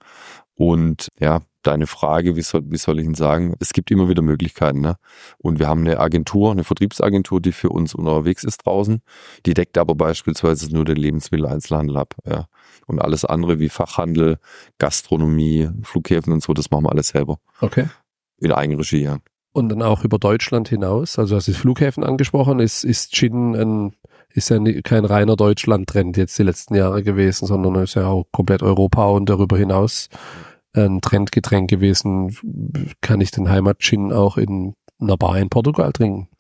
Und ja, deine Frage, wie soll ich Ihnen sagen? Es gibt immer wieder Möglichkeiten, ne? Und wir haben eine Vertriebsagentur, die für uns unterwegs ist draußen. Die deckt aber beispielsweise nur den Lebensmitteleinzelhandel ab, ja. Und alles andere wie Fachhandel, Gastronomie, Flughäfen und so, das machen wir alles selber. Okay. In Eigenregie, ja. Und dann auch über Deutschland hinaus? Also du hast die Flughäfen angesprochen. Ist Gin ist ja kein reiner Deutschland-Trend jetzt die letzten Jahre gewesen, sondern ist ja auch komplett Europa und darüber hinaus ein Trendgetränk gewesen. Kann ich den Heimat-Gin auch in einer Bar in Portugal trinken?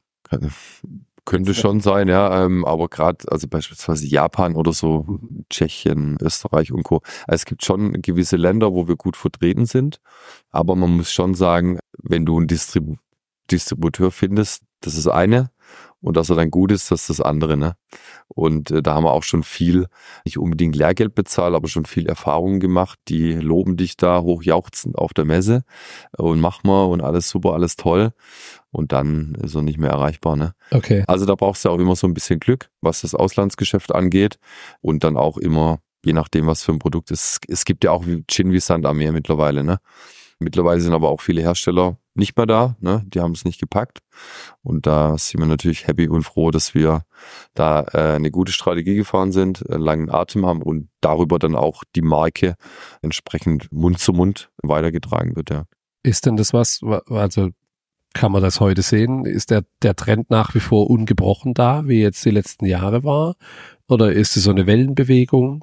Könnte schon sein, ja, aber gerade, also beispielsweise Japan oder so, Tschechien, Österreich und Co. Also es gibt schon gewisse Länder, wo wir gut vertreten sind, aber man muss schon sagen, wenn du einen Distributeur findest, das ist eine, und dass er dann gut ist, das ist das andere, ne? Und da haben wir auch schon viel, nicht unbedingt Lehrgeld bezahlt, aber schon viel Erfahrungen gemacht. Die loben dich da hochjauchzend auf der Messe und mach mal und alles super, alles toll. Und dann ist er nicht mehr erreichbar, ne? Okay. Also da brauchst du auch immer so ein bisschen Glück, was das Auslandsgeschäft angeht. Und dann auch immer, je nachdem, was für ein Produkt ist. Es gibt ja auch Gin wie Sand am Meer mittlerweile, ne? Mittlerweile sind aber auch viele Hersteller nicht mehr da, ne? Die haben es nicht gepackt. Und da sind wir natürlich happy und froh, dass wir da eine gute Strategie gefahren sind, einen langen Atem haben und darüber dann auch die Marke entsprechend Mund zu Mund weitergetragen wird, ja. Ist denn das also kann man das heute sehen? Ist der Trend nach wie vor ungebrochen da, wie jetzt die letzten Jahre war? Oder ist es so eine Wellenbewegung?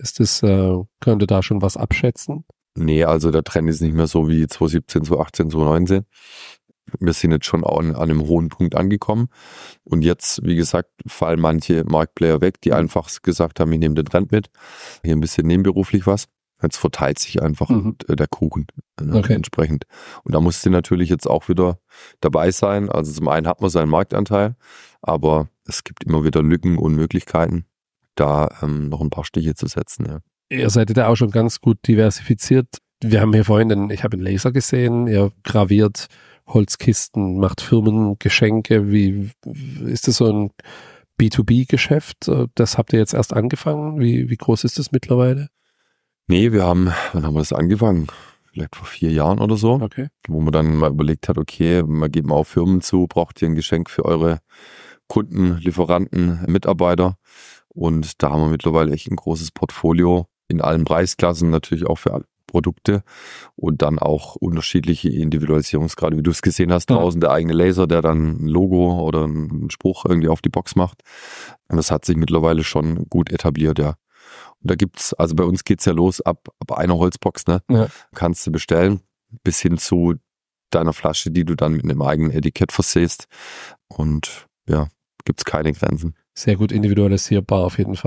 Könnte da schon was abschätzen? Nee, also der Trend ist nicht mehr so wie 2017, 2018, 2019. Wir sind jetzt schon an einem hohen Punkt angekommen. Und jetzt, wie gesagt, fallen manche Marktplayer weg, die einfach gesagt haben, ich nehme den Trend mit. Hier ein bisschen nebenberuflich was. Jetzt verteilt sich einfach der Kuchen entsprechend. Und da musst du natürlich jetzt auch wieder dabei sein. Also zum einen hat man seinen Marktanteil, aber es gibt immer wieder Lücken und Möglichkeiten, da noch ein paar Stiche zu setzen, ja. Ihr seid ja auch schon ganz gut diversifiziert. Wir haben hier vorhin ich habe einen Laser gesehen, ihr graviert Holzkisten, macht Firmengeschenke. Wie ist das so ein B2B-Geschäft? Das habt ihr jetzt erst angefangen. Wie groß ist das mittlerweile? Nee, wann haben wir das angefangen? Vielleicht vor 4 Jahren oder so. Okay. Wo man dann mal überlegt hat, okay, man geht mal auf Firmen zu, braucht ihr ein Geschenk für eure Kunden, Lieferanten, Mitarbeiter. Und da haben wir mittlerweile echt ein großes Portfolio in allen Preisklassen, natürlich auch für alle Produkte und dann auch unterschiedliche Individualisierungsgrade, wie du es gesehen hast, draußen der eigene Laser, der dann ein Logo oder einen Spruch irgendwie auf die Box macht. Und das hat sich mittlerweile schon gut etabliert, ja. Und da gibt's, also bei uns geht's ja los ab einer Holzbox, ne? Ja. Kannst du bestellen, bis hin zu deiner Flasche, die du dann mit einem eigenen Etikett versehst. Und ja, gibt's keine Grenzen. Sehr gut individualisierbar auf jeden Fall.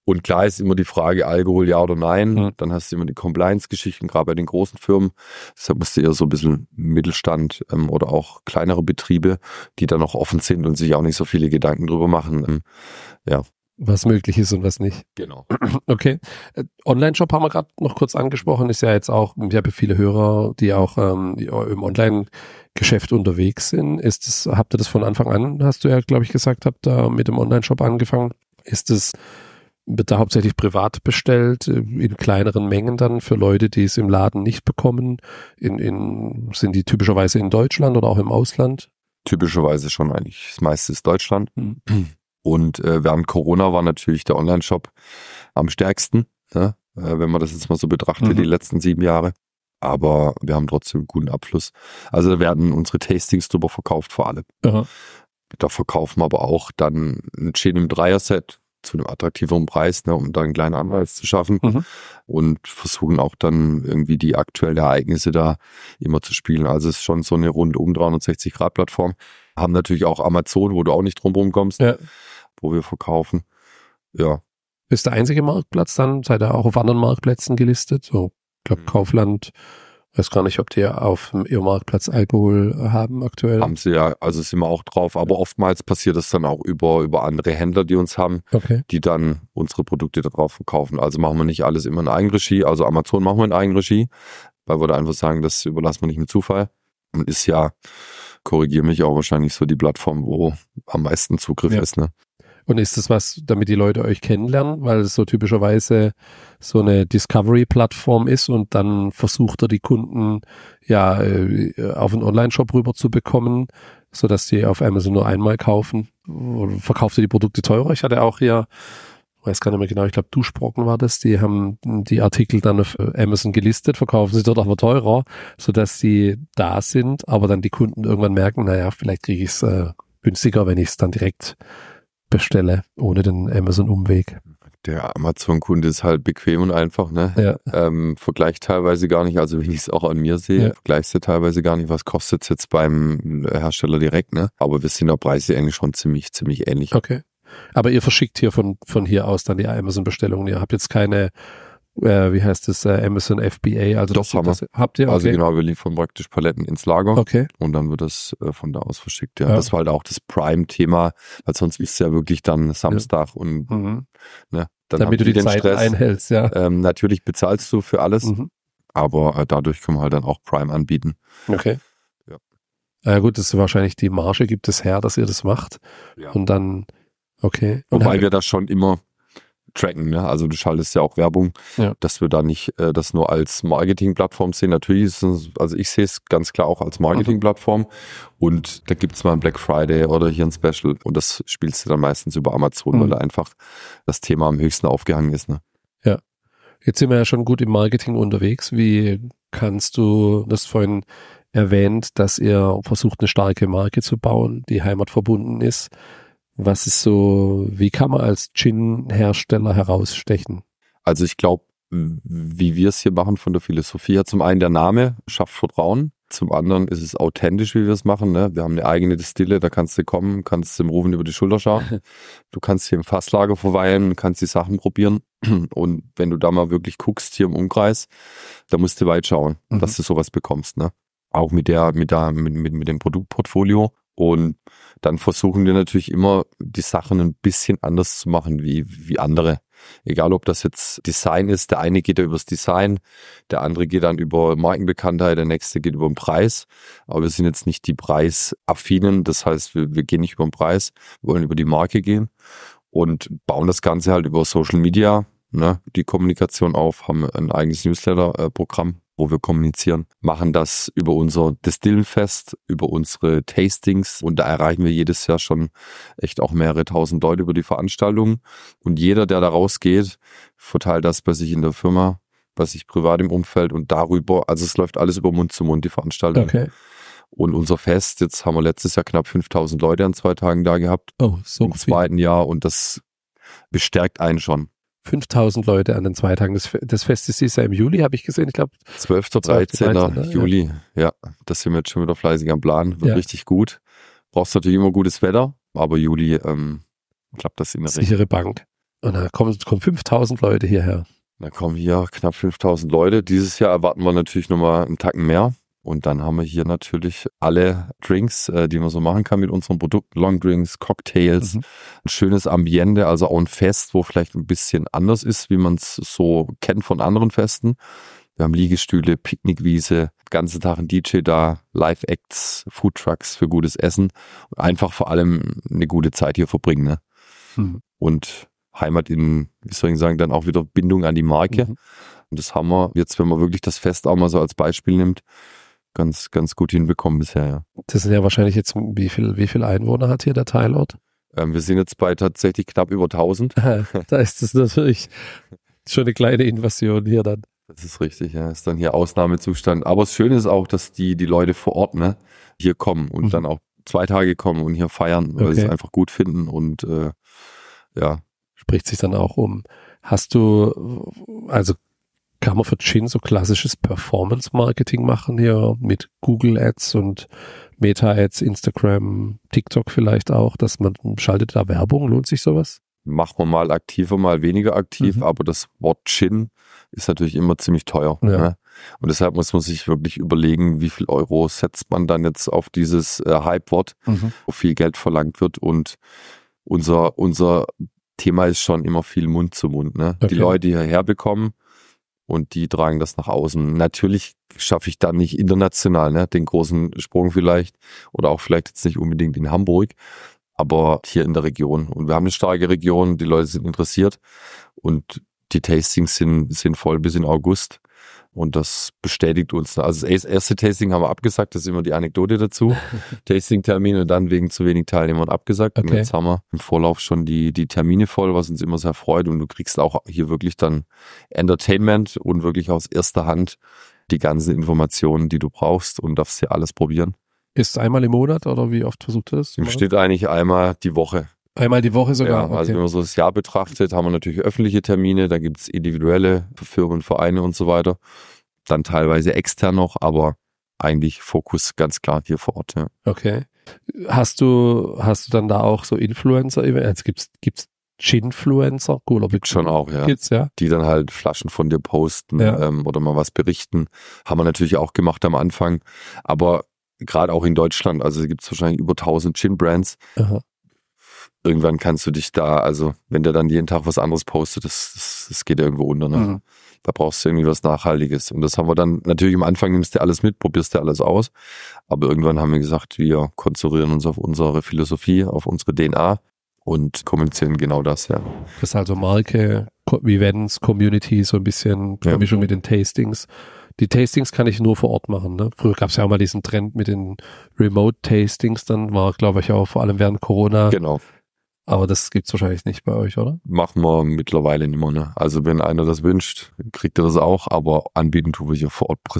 Und klar ist immer die Frage, Alkohol ja oder nein. Dann hast du immer die Compliance-Geschichten, gerade bei den großen Firmen. Deshalb musst du eher so ein bisschen Mittelstand oder auch kleinere Betriebe, die dann noch offen sind und sich auch nicht so viele Gedanken drüber machen. Ja. Was möglich ist und was nicht. Genau. Okay. Online-Shop haben wir gerade noch kurz angesprochen, ist ja jetzt auch, ich habe viele Hörer, die auch im Online-Geschäft unterwegs sind. Habt ihr das von Anfang an, hast du ja, glaube ich, gesagt, habt da mit dem Online-Shop angefangen? Wird da hauptsächlich privat bestellt, in kleineren Mengen dann für Leute, die es im Laden nicht bekommen? Sind die typischerweise in Deutschland oder auch im Ausland? Typischerweise schon eigentlich. Das meiste ist Deutschland. Und während Corona war natürlich der Online-Shop am stärksten, ne? Wenn man das jetzt mal so betrachtet, die letzten 7 Jahre. Aber wir haben trotzdem einen guten Abfluss. Also da werden unsere Tastings drüber verkauft vor allem. Aha. Da verkaufen wir aber auch dann ein Gin im Dreierset zu einem attraktiveren Preis, ne, um da einen kleinen Anreiz zu schaffen. Und versuchen auch dann irgendwie die aktuellen Ereignisse da immer zu spielen. Also es ist schon so eine rundum 360-Grad-Plattform. Haben natürlich auch Amazon, wo du auch nicht drum kommst, wo wir verkaufen. Ja. Ist der einzige Marktplatz dann? Seid ihr auch auf anderen Marktplätzen gelistet? So, ich glaube Kaufland, weiß gar nicht, ob die auf ihrem Marktplatz Alkohol haben aktuell. Haben sie ja, also sind wir auch drauf. Aber oftmals passiert das dann auch über andere Händler, die uns haben, die dann unsere Produkte da drauf verkaufen. Also machen wir nicht alles immer in Eigenregie. Also Amazon machen wir in Eigenregie, weil wir da einfach sagen, das überlassen wir nicht mit Zufall. Und ist ja, korrigiere mich, auch wahrscheinlich so die Plattform, wo am meisten Zugriff ist, ne? Und ist das was, damit die Leute euch kennenlernen, weil es so typischerweise so eine Discovery-Plattform ist und dann versucht er die Kunden auf einen Online-Shop rüber zu bekommen, sodass die auf Amazon nur einmal kaufen? Oder verkauft ihr die Produkte teurer? Ich hatte auch hier, weiß gar nicht mehr genau, ich glaube Duschbrocken war das, die haben die Artikel dann auf Amazon gelistet, verkaufen sie dort aber teurer, sodass die da sind, aber dann die Kunden irgendwann merken, naja, vielleicht kriege ich es günstiger, wenn ich es dann direkt bestelle, ohne den Amazon-Umweg. Der Amazon-Kunde ist halt bequem und einfach, ne? Vergleicht teilweise gar nicht, also wenn ich es auch an mir sehe, vergleichst du teilweise gar nicht, was kostet es jetzt beim Hersteller direkt, ne? Aber wir sind der Preise eigentlich schon ziemlich ähnlich. Okay. Aber ihr verschickt hier von hier aus dann die Amazon-Bestellungen. Ihr habt jetzt keine, wie heißt das, Amazon FBA? Also doch, habt ihr? Okay. Also genau, wir liefern praktisch Paletten ins Lager. Okay. Und dann wird das von da aus verschickt. Ja, das war halt auch das Prime-Thema, weil sonst ist es ja wirklich dann Samstag und ne, dann damit du die Zeit Stress. einhältst, ja. Natürlich bezahlst du für alles, aber dadurch können wir halt dann auch Prime anbieten. Okay. Ja. Gut, das ist wahrscheinlich die Marge gibt es her, dass ihr das macht. Ja. Und dann, okay. Und wobei wir das schon immer tracken, ne? Also du schaltest ja auch Werbung, dass wir da nicht das nur als Marketingplattform sehen. Natürlich ist es, also ich sehe es ganz klar auch als Marketingplattform und da gibt es mal ein Black Friday oder hier ein Special und das spielst du dann meistens über Amazon, weil da einfach das Thema am höchsten aufgehangen ist, ne? Ja. Jetzt sind wir ja schon gut im Marketing unterwegs. Wie kannst du das vorhin erwähnt, dass ihr versucht, eine starke Marke zu bauen, die heimatverbunden ist? Was ist so, wie kann man als Gin-Hersteller herausstechen? Also ich glaube, wie wir es hier machen von der Philosophie her, zum einen der Name schafft Vertrauen, zum anderen ist es authentisch, wie wir es machen, ne? Wir haben eine eigene Distille, da kannst du kommen, kannst dem Rufen über die Schulter schauen, du kannst hier im Fasslager verweilen, kannst die Sachen probieren und wenn du da mal wirklich guckst hier im Umkreis, da musst du weit schauen, dass du sowas bekommst, ne? Auch mit dem Produktportfolio. Und dann versuchen wir natürlich immer, die Sachen ein bisschen anders zu machen wie andere. Egal, ob das jetzt Design ist. Der eine geht ja übers Design, der andere geht dann über Markenbekanntheit, der nächste geht über den Preis. Aber wir sind jetzt nicht die Preisaffinen. Das heißt, wir gehen nicht über den Preis, wir wollen über die Marke gehen und bauen das Ganze halt über Social Media, ne, die Kommunikation auf, haben ein eigenes Newsletter-Programm, wo wir kommunizieren, machen das über unser Distillenfest, über unsere Tastings und da erreichen wir jedes Jahr schon echt auch mehrere tausend Leute über die Veranstaltung und jeder, der da rausgeht, verteilt das bei sich in der Firma, bei sich privat im Umfeld und darüber, also es läuft alles über Mund zu Mund, die Veranstaltung. Okay. Und unser Fest, jetzt haben wir letztes Jahr knapp 5.000 Leute an 2 Tagen da gehabt. Oh, so im zweiten Jahr und das bestärkt einen schon. 5.000 Leute an den 2 Tagen. Das Fest ist ja im Juli, habe ich gesehen. Ich glaube 12. 13. Juli. Ja, das sind wir jetzt schon wieder fleißig am Plan. Wird richtig gut. Brauchst natürlich immer gutes Wetter, aber Juli klappt das in der Regel. Sichere Bank. Und da kommen 5.000 Leute hierher. Da kommen hier knapp 5.000 Leute. Dieses Jahr erwarten wir natürlich nochmal einen Tacken mehr. Und dann haben wir hier natürlich alle Drinks, die man so machen kann mit unseren Produkten. Longdrinks, Cocktails, ein schönes Ambiente, also auch ein Fest, wo vielleicht ein bisschen anders ist, wie man es so kennt von anderen Festen. Wir haben Liegestühle, Picknickwiese, den ganzen Tag ein DJ da, Live-Acts, Foodtrucks für gutes Essen. Und einfach vor allem eine gute Zeit hier verbringen. Ne? Und Heimat wie soll ich sagen, dann auch wieder Bindung an die Marke. Und das haben wir jetzt, wenn man wirklich das Fest auch mal so als Beispiel nimmt, ganz, ganz gut hinbekommen bisher, ja. Das sind ja wahrscheinlich jetzt, wie viel Einwohner hat hier der Teilort? Wir sind jetzt bei tatsächlich knapp über 1.000. Da ist das natürlich schon eine kleine Invasion hier dann. Das ist richtig, ja. Ist dann hier Ausnahmezustand. Aber das Schöne ist auch, dass die Leute vor Ort, ne, hier kommen und dann auch 2 Tage kommen und hier feiern, weil sie es einfach gut finden und ja. Spricht sich dann auch um. Hast du, also kann man für Gin so klassisches Performance-Marketing machen hier mit Google Ads und Meta-Ads, Instagram, TikTok vielleicht auch, dass man schaltet da Werbung, lohnt sich sowas? Macht man mal aktiver, mal weniger aktiv, aber das Wort Gin ist natürlich immer ziemlich teuer. Ja. Ne? Und deshalb muss man sich wirklich überlegen, wie viel Euro setzt man dann jetzt auf dieses Hype-Wort, wo viel Geld verlangt wird. Und unser Thema ist schon immer viel Mund zu Mund. Ne? Okay. Die Leute, die hierher bekommen, und die tragen das nach außen. Natürlich schaffe ich dann nicht international, ne, den großen Sprung vielleicht oder auch vielleicht jetzt nicht unbedingt in Hamburg, aber hier in der Region. Und wir haben eine starke Region, die Leute sind interessiert und die Tastings sind voll bis in August. Und das bestätigt uns. Also das erste Tasting haben wir abgesagt, das ist immer die Anekdote dazu. Tasting-Termine dann wegen zu wenig Teilnehmern abgesagt. Okay. Und jetzt haben wir im Vorlauf schon die Termine voll, was uns immer sehr freut. Und du kriegst auch hier wirklich dann Entertainment und wirklich aus erster Hand die ganzen Informationen, die du brauchst und darfst hier alles probieren. Ist es einmal im Monat oder wie oft versucht ihr das? Im Schnitt eigentlich einmal die Woche. Einmal die Woche sogar? Ja, also wenn man so das Jahr betrachtet, haben wir natürlich öffentliche Termine, da gibt es individuelle für Firmen, Vereine und so weiter. Dann teilweise extern noch, aber eigentlich Fokus ganz klar hier vor Ort. Ja. Okay. Hast du dann da auch so Influencer-Events? Gibt's Ginfluencer? Cool, Gibt schon auch, ja. Gibt's, ja. Die dann halt Flaschen von dir posten oder mal was berichten. Haben wir natürlich auch gemacht am Anfang. Aber gerade auch in Deutschland, also gibt es wahrscheinlich über 1.000 Gin-Brands. Aha. Irgendwann kannst du dich da, also wenn der dann jeden Tag was anderes postet, das geht irgendwo unter. Ne? Da brauchst du irgendwie was Nachhaltiges. Und das haben wir dann, natürlich am Anfang nimmst du alles mit, probierst du alles aus. Aber irgendwann haben wir gesagt, wir konzentrieren uns auf unsere Philosophie, auf unsere DNA und kommunizieren genau das, ja. Das ist also Marke, Events, Community, so ein bisschen Vermischung mit den Tastings. Die Tastings kann ich nur vor Ort machen. Ne? Früher gab es ja auch mal diesen Trend mit den Remote-Tastings, dann war, glaube ich, auch vor allem während Corona. Genau. Aber das gibt's wahrscheinlich nicht bei euch, oder? Machen wir mittlerweile nicht mehr. Ne? Also wenn einer das wünscht, kriegt er das auch, aber anbieten tun wir hier vor Ort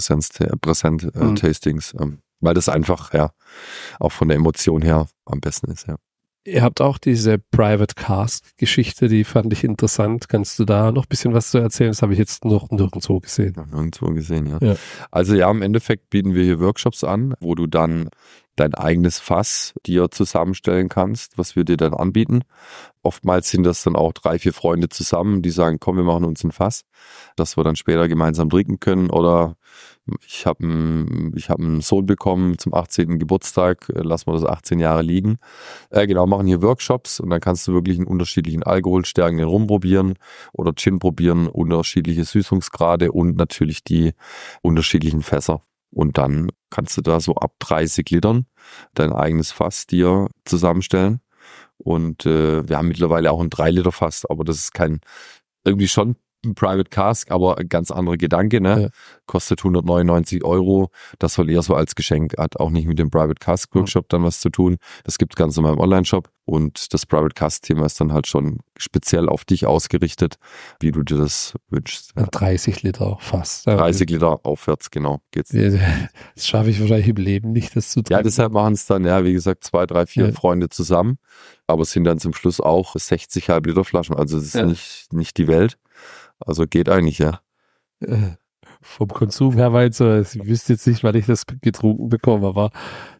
Tastings, weil das einfach auch von der Emotion her am besten ist. Ja. Ihr habt auch diese Private Cask-Geschichte, die fand ich interessant. Kannst du da noch ein bisschen was zu erzählen? Das habe ich jetzt noch nirgendwo gesehen. Nirgendwo gesehen, ja. Also im Endeffekt bieten wir hier Workshops an, wo du dann dein eigenes Fass dir zusammenstellen kannst, was wir dir dann anbieten. Oftmals sind das dann auch 3, 4 Freunde zusammen, die sagen, komm, wir machen uns ein Fass, dass wir dann später gemeinsam trinken können. Oder ich habe einen Sohn bekommen zum 18. Geburtstag, lassen wir das 18 Jahre liegen. Machen hier Workshops und dann kannst du wirklich einen unterschiedlichen Alkoholstärken den Rum probieren oder Gin probieren, unterschiedliche Süßungsgrade und natürlich die unterschiedlichen Fässer. Und dann kannst du da so ab 30 Litern dein eigenes Fass dir zusammenstellen. Und wir haben mittlerweile auch ein 3-Liter-Fass, aber das ist irgendwie schon ein Private Cask, aber ein ganz anderer Gedanke, ne? Ja. Kostet 199 €. Das soll eher so als Geschenk, hat auch nicht mit dem Private Cask Workshop dann was zu tun. Das gibt's ganz normal im Online-Shop. Und das Private Cask Thema ist dann halt schon speziell auf dich ausgerichtet, wie du dir das wünschst. Ja. 30 Liter fast. 30 Liter aufwärts, genau, geht's. Das schaffe ich wahrscheinlich im Leben nicht, das zu trinken. Ja, deshalb machen es dann, wie gesagt, 2, 3, 4 Freunde zusammen. Aber es sind dann zum Schluss auch 60 Halb-Liter Flaschen. Also es ist nicht die Welt. Also geht eigentlich, ja. Vom Konsum her weit so, ich wüsste jetzt nicht, wann ich das getrunken bekomme, aber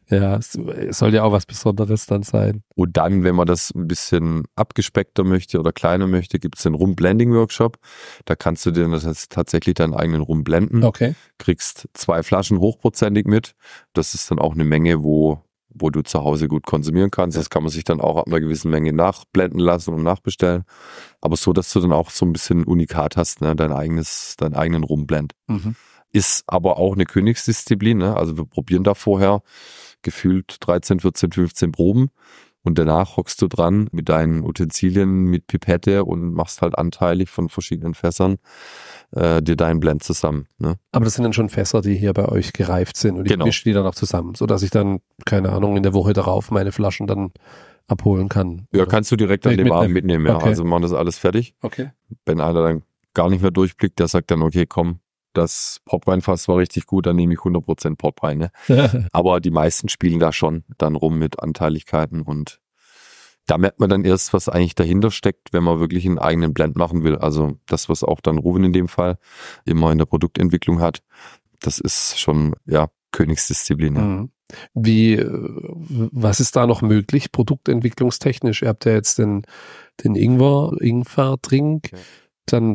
Ja, es soll ja auch was Besonderes dann sein. Und dann, wenn man das ein bisschen abgespeckter möchte oder kleiner möchte, gibt es den Rum-Blending-Workshop. Da kannst du dir das tatsächlich deinen eigenen Rum blenden. Okay. Kriegst 2 Flaschen hochprozentig mit. Das ist dann auch eine Menge, wo du zu Hause gut konsumieren kannst. Das kann man sich dann auch ab einer gewissen Menge nachblenden lassen und nachbestellen. Aber so, dass du dann auch so ein bisschen Unikat hast, ne? Deinen eigenen Rumblend. Mhm. Ist aber auch eine Königsdisziplin, ne? Also wir probieren da vorher gefühlt 13, 14, 15 Proben und danach hockst du dran mit deinen Utensilien, mit Pipette und machst halt anteilig von verschiedenen Fässern dir deinen Blend zusammen. Ne? Aber das sind dann schon Fässer, die hier bei euch gereift sind und ich Genau. mische die dann auch zusammen, sodass ich dann, keine Ahnung, in der Woche darauf meine Flaschen dann abholen kann. Ja, kannst du direkt an dem Abend mitnehmen. Ja. Okay. Also wir machen das alles fertig. Okay. Wenn einer dann gar nicht mehr durchblickt, der sagt dann, okay, komm, das Portweinfass war richtig gut, dann nehme ich 100% Portwein. Ne? Aber die meisten spielen da schon dann rum mit Anteiligkeiten und da merkt man dann erst, was eigentlich dahinter steckt, wenn man wirklich einen eigenen Blend machen will. Also das, was auch dann Ruven in dem Fall immer in der Produktentwicklung hat, das ist schon, ja, Königsdisziplin. Ja. Mhm. Was ist da noch möglich, produktentwicklungstechnisch? Ihr habt ja jetzt den Ingwer-Trink. Okay. Dann,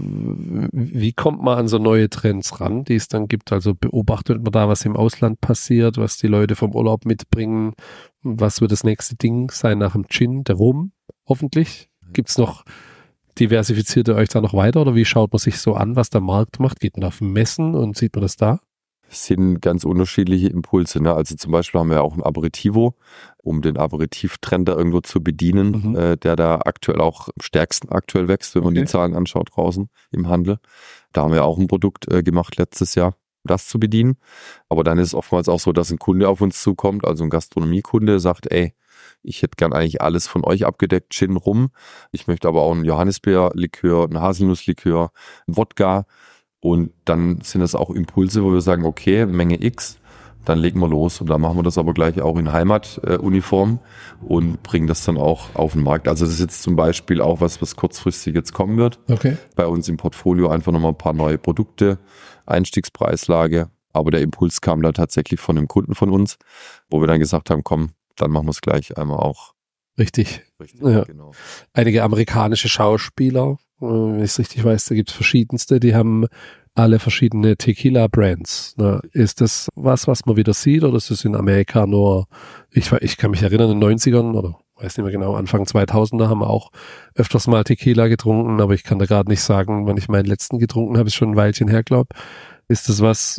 wie kommt man an so neue Trends ran, die es dann gibt? Also beobachtet man da, was im Ausland passiert, was die Leute vom Urlaub mitbringen? Was wird das nächste Ding sein nach dem Gin, der Rum? Hoffentlich. Gibt's noch, diversifiziert ihr euch da noch weiter oder wie schaut man sich so an, was der Markt macht? Geht man auf Messen und sieht man das da? Es sind ganz unterschiedliche Impulse. Ne? Also zum Beispiel haben wir auch ein Aperitivo, um den Aperitivtrend da irgendwo zu bedienen, der da aktuell auch am stärksten aktuell wächst, wenn man die Zahlen anschaut draußen im Handel. Da haben wir auch ein Produkt gemacht letztes Jahr, das zu bedienen. Aber dann ist es oftmals auch so, dass ein Kunde auf uns zukommt, also ein Gastronomiekunde, sagt, ey, ich hätte gern eigentlich alles von euch abgedeckt, Gin, Rum. Ich möchte aber auch einen Johannisbeerlikör, einen Haselnusslikör, einen Wodka. Und dann sind es auch Impulse, wo wir sagen, okay, Menge X, dann legen wir los. Und dann machen wir das aber gleich auch in Heimatuniform und bringen das dann auch auf den Markt. Also das ist jetzt zum Beispiel auch was kurzfristig jetzt kommen wird. Okay. Bei uns im Portfolio einfach nochmal ein paar neue Produkte, Einstiegspreislage. Aber der Impuls kam da tatsächlich von einem Kunden von uns, wo wir dann gesagt haben, komm, dann machen wir es gleich einmal auch. Richtig. Ja. Genau. Einige amerikanische Schauspieler, wenn ich es richtig weiß, da gibt es verschiedenste, die haben alle verschiedene Tequila-Brands. Ne? Ist das was man wieder sieht oder ist das in Amerika nur, ich kann mich erinnern, in den 90ern oder weiß nicht mehr genau, Anfang 2000er haben wir auch öfters mal Tequila getrunken, aber ich kann da gerade nicht sagen, wann ich meinen letzten getrunken habe, ist schon ein Weilchen her, glaube ich. Ist das was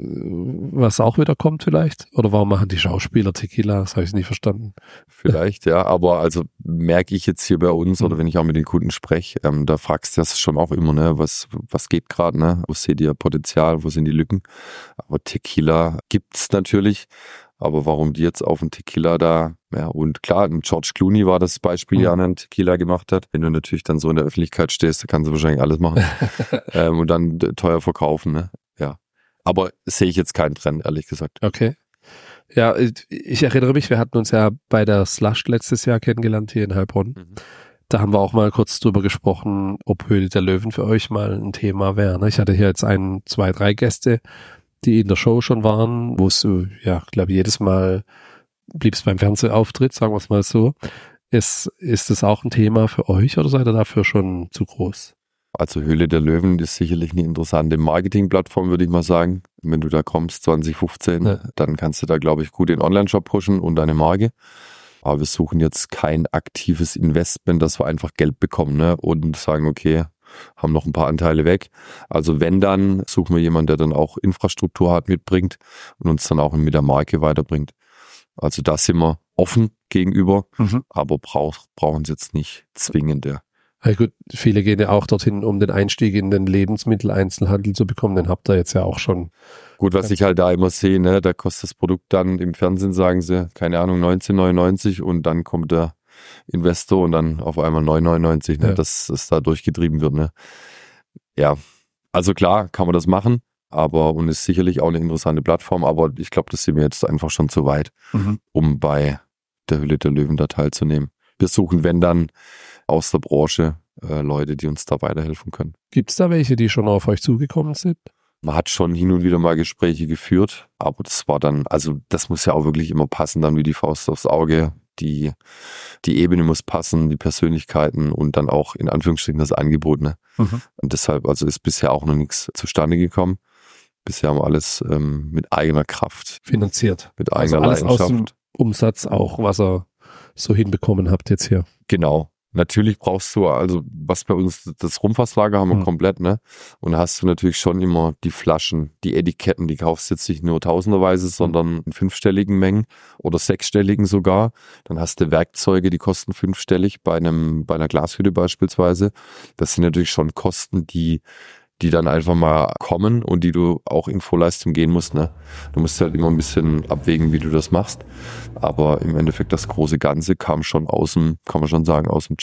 auch wieder kommt vielleicht? Oder warum machen die Schauspieler Tequila? Das habe ich nie verstanden. Vielleicht, ja, aber also merke ich jetzt hier bei uns oder wenn ich auch mit den Kunden spreche, da fragst du das schon auch immer, ne, was geht gerade, ne? Wo seht ihr Potenzial, wo sind die Lücken? Aber Tequila gibt's natürlich, aber warum die jetzt auf den Tequila da, ja, und klar, George Clooney war das Beispiel, der einen Tequila gemacht hat. Wenn du natürlich dann so in der Öffentlichkeit stehst, dann kannst du wahrscheinlich alles machen und dann teuer verkaufen, ne? Ja. Aber sehe ich jetzt keinen Trend, ehrlich gesagt. Okay. Ja, ich erinnere mich, wir hatten uns ja bei der Slush letztes Jahr kennengelernt hier in Heilbronn. Da haben wir auch mal kurz drüber gesprochen, ob Höhle der Löwen für euch mal ein Thema wäre. Ich hatte hier jetzt 1, 2, 3 Gäste, die in der Show schon waren, wo es, ja, glaube jedes Mal blieb es beim Fernsehauftritt, sagen wir es mal so. Ist das auch ein Thema für euch oder seid ihr dafür schon zu groß? Also Höhle der Löwen ist sicherlich eine interessante Marketingplattform, würde ich mal sagen. Wenn du da kommst, 2015, ja, dann kannst du da, glaube ich, gut den Online-Shop pushen und deine Marke. Aber wir suchen jetzt kein aktives Investment, dass wir einfach Geld bekommen, ne? Und sagen, okay, haben noch ein paar Anteile weg. Also wenn, dann suchen wir jemanden, der dann auch Infrastruktur hat, mitbringt und uns dann auch mit der Marke weiterbringt. Also da sind wir offen gegenüber, aber brauchen es jetzt nicht zwingend, ja. Ja gut, viele gehen ja auch dorthin, um den Einstieg in den Lebensmitteleinzelhandel zu bekommen. Den habt ihr jetzt ja auch schon. Gut, was ich halt da immer sehe, ne, da kostet das Produkt dann im Fernsehen, sagen sie, keine Ahnung, 19,99 und dann kommt der Investor und dann auf einmal 9,99, ne, dass das da durchgetrieben wird, ne. Ja, also klar, kann man das machen, aber und ist sicherlich auch eine interessante Plattform, aber ich glaube, das sind wir jetzt einfach schon zu weit, um bei der Höhle der Löwen da teilzunehmen. Wir suchen, wenn dann, aus der Branche Leute, die uns da weiterhelfen können. Gibt es da welche, die schon auf euch zugekommen sind? Man hat schon hin und wieder mal Gespräche geführt, aber das war dann, also das muss ja auch wirklich immer passen, dann wie die Faust aufs Auge. Die Ebene muss passen, die Persönlichkeiten und dann auch in Anführungsstrichen das Angebot. Ne? Und deshalb, also ist bisher auch noch nichts zustande gekommen. Bisher haben wir alles mit eigener Kraft finanziert. Mit eigener alles Leidenschaft. Aus dem Umsatz auch, was ihr so hinbekommen habt jetzt hier. Genau. Natürlich brauchst du, also was bei uns, das Rumfasslager haben wir komplett, ne? Und da hast du natürlich schon immer die Flaschen, die Etiketten, die kaufst du jetzt nicht nur tausenderweise, sondern in 5-stelligen Mengen oder 6-stelligen sogar. Dann hast du Werkzeuge, die kosten 5-stellig bei einer Glashütte beispielsweise. Das sind natürlich schon Kosten, die dann einfach mal kommen und die du auch in Vorleistung gehen musst, ne? Du musst halt immer ein bisschen abwägen, wie du das machst. Aber im Endeffekt das große Ganze kam schon kann man schon sagen, aus dem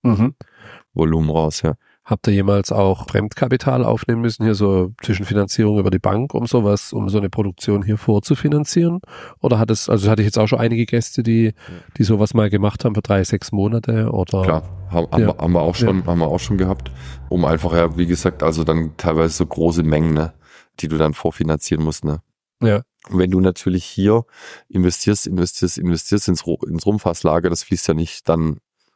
Gin-Volumen raus, ja. Habt ihr jemals auch Fremdkapital aufnehmen müssen, hier so Zwischenfinanzierung über die Bank, um so eine Produktion hier vorzufinanzieren? Oder hatte ich jetzt auch schon einige Gäste, die sowas mal gemacht haben für 3-6 Monate oder? Klar, haben wir auch schon gehabt, um einfach, ja, wie gesagt, also dann teilweise so große Mengen, ne, die du dann vorfinanzieren musst, ne. Ja. Und wenn du natürlich hier investierst ins Rumfasslager, das fließt ja nicht dann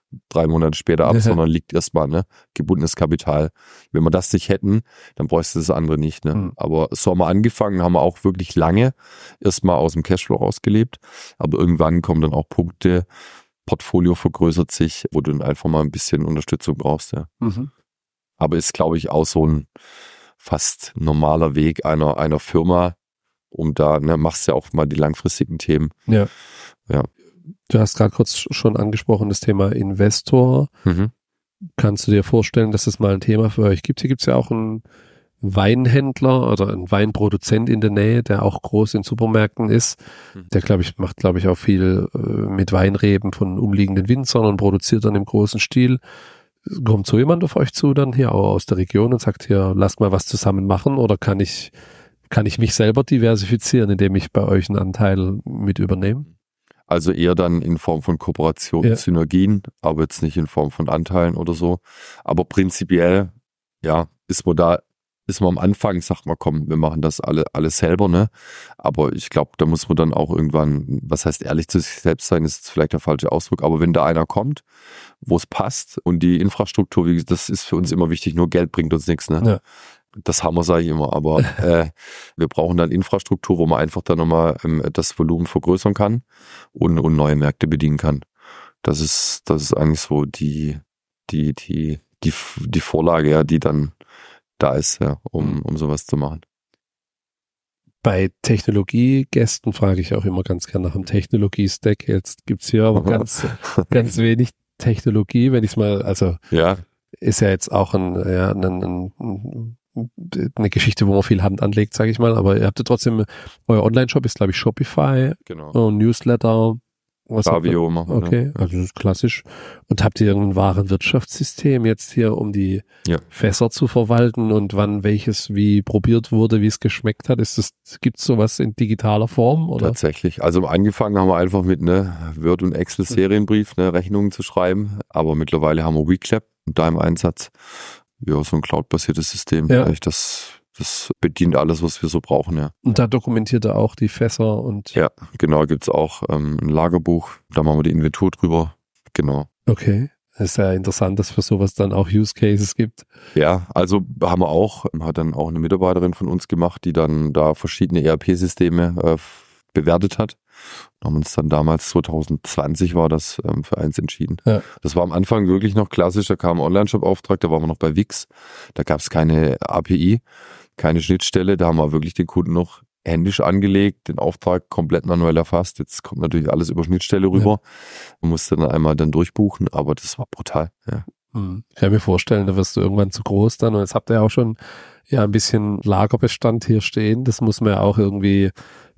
3 Monate später ab, sondern liegt erstmal, ne, gebundenes Kapital. Wenn wir das nicht hätten, dann bräuchst du das andere nicht, ne. Aber so haben wir angefangen, haben wir auch wirklich lange erstmal aus dem Cashflow rausgelebt, aber irgendwann kommen dann auch Punkte, Portfolio vergrößert sich, wo du dann einfach mal ein bisschen Unterstützung brauchst, ja. Aber ist, glaube ich, auch so ein fast normaler Weg einer Firma, um da, ne, machst ja auch mal die langfristigen Themen. Ja. Ja. Du hast gerade kurz schon angesprochen, das Thema Investor. Kannst du dir vorstellen, dass es mal ein Thema für euch gibt? Hier gibt es ja auch einen Weinhändler oder einen Weinproduzent in der Nähe, der auch groß in Supermärkten ist. Der, macht auch viel mit Weinreben von umliegenden Winzern und produziert dann im großen Stil. Kommt so jemand auf euch zu dann hier auch aus der Region und sagt hier, lasst mal was zusammen machen, oder kann ich mich selber diversifizieren, indem ich bei euch einen Anteil mit übernehme? Also eher dann in Form von Kooperation, Synergien, aber jetzt nicht in Form von Anteilen oder so. Aber prinzipiell, ja, ist man am Anfang, sagt man, komm, wir machen das alles selber, ne? Aber ich glaube, da muss man dann auch irgendwann, was heißt ehrlich zu sich selbst sein, ist vielleicht der falsche Ausdruck, aber wenn da einer kommt, wo es passt und die Infrastruktur, das ist für uns immer wichtig, nur Geld bringt uns nichts, ne? Ja. Das haben wir, sage ich immer, aber wir brauchen dann Infrastruktur, wo man einfach dann nochmal das Volumen vergrößern kann und neue Märkte bedienen kann. Das ist eigentlich so die Vorlage, ja, die dann da ist, ja, um sowas zu machen. Bei Technologiegästen frage ich auch immer ganz gerne nach dem Technologie-Stack. Jetzt gibt's hier aber ganz wenig Technologie, wenn ich es mal, also ist ja jetzt auch eine Geschichte, wo man viel Hand anlegt, sage ich mal, aber ihr habt ja trotzdem, euer Online-Shop ist, glaube ich, Shopify, Newsletter, Klaviyo machen wir. Okay, also das ist klassisch. Und habt ihr irgendein Warenwirtschaftssystem jetzt hier, um die Fässer zu verwalten und wann welches wie probiert wurde, wie es geschmeckt hat? Gibt's sowas in digitaler Form, oder? Tatsächlich. Also angefangen haben wir einfach mit Word- und Excel-Serienbrief, Rechnungen zu schreiben, aber mittlerweile haben wir WeClap da im Einsatz. Ja, so ein Cloud-basiertes System. Ja. Das bedient alles, was wir so brauchen, ja. Und da dokumentiert er auch die Fässer und... Ja, genau, gibt's auch ein Lagerbuch, da machen wir die Inventur drüber, genau. Okay, das ist ja interessant, dass für sowas dann auch Use Cases gibt. Ja, also hat dann auch eine Mitarbeiterin von uns gemacht, die dann da verschiedene ERP-Systeme bewertet hat. Und haben uns dann damals, 2020 war das, für eins entschieden. Ja. Das war am Anfang wirklich noch klassisch, da kam ein Online-Shop-Auftrag, da waren wir noch bei Wix, da gab es keine API, keine Schnittstelle, da haben wir wirklich den Kunden noch händisch angelegt, den Auftrag komplett manuell erfasst. Jetzt kommt natürlich alles über Schnittstelle rüber. Man musste dann einmal durchbuchen, aber das war brutal. Ja. Ich kann mir vorstellen, da wirst du irgendwann zu groß dann, und jetzt habt ihr ja auch schon ein bisschen Lagerbestand hier stehen. Das muss man ja auch irgendwie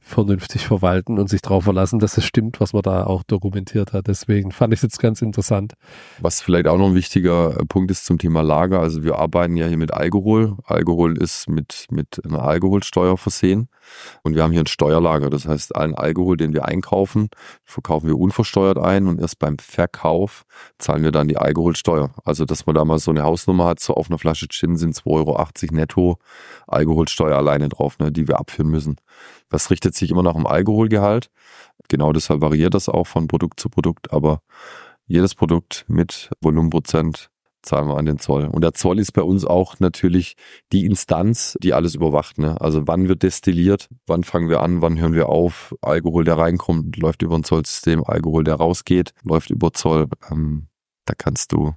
vernünftig verwalten und sich darauf verlassen, dass es stimmt, was man da auch dokumentiert hat. Deswegen fand ich es jetzt ganz interessant. Was vielleicht auch noch ein wichtiger Punkt ist zum Thema Lager. Also wir arbeiten ja hier mit Alkohol. Alkohol ist mit einer Alkoholsteuer versehen. Und wir haben hier ein Steuerlager. Das heißt, allen Alkohol, den wir einkaufen, verkaufen wir unversteuert ein und erst beim Verkauf zahlen wir dann die Alkoholsteuer. Also dass man da mal so eine Hausnummer hat, so auf einer Flasche Gin sind 2,80 € netto Alkoholsteuer alleine drauf, ne, die wir abführen müssen. Das richtet sich immer nach dem Alkoholgehalt. Genau deshalb variiert das auch von Produkt zu Produkt. Aber jedes Produkt mit Volumenprozent zahlen wir an den Zoll. Und der Zoll ist bei uns auch natürlich die Instanz, die alles überwacht. Ne? Also wann wird destilliert, wann fangen wir an, wann hören wir auf. Alkohol, der reinkommt, läuft über ein Zollsystem. Alkohol, der rausgeht, läuft über Zoll. Da kannst du...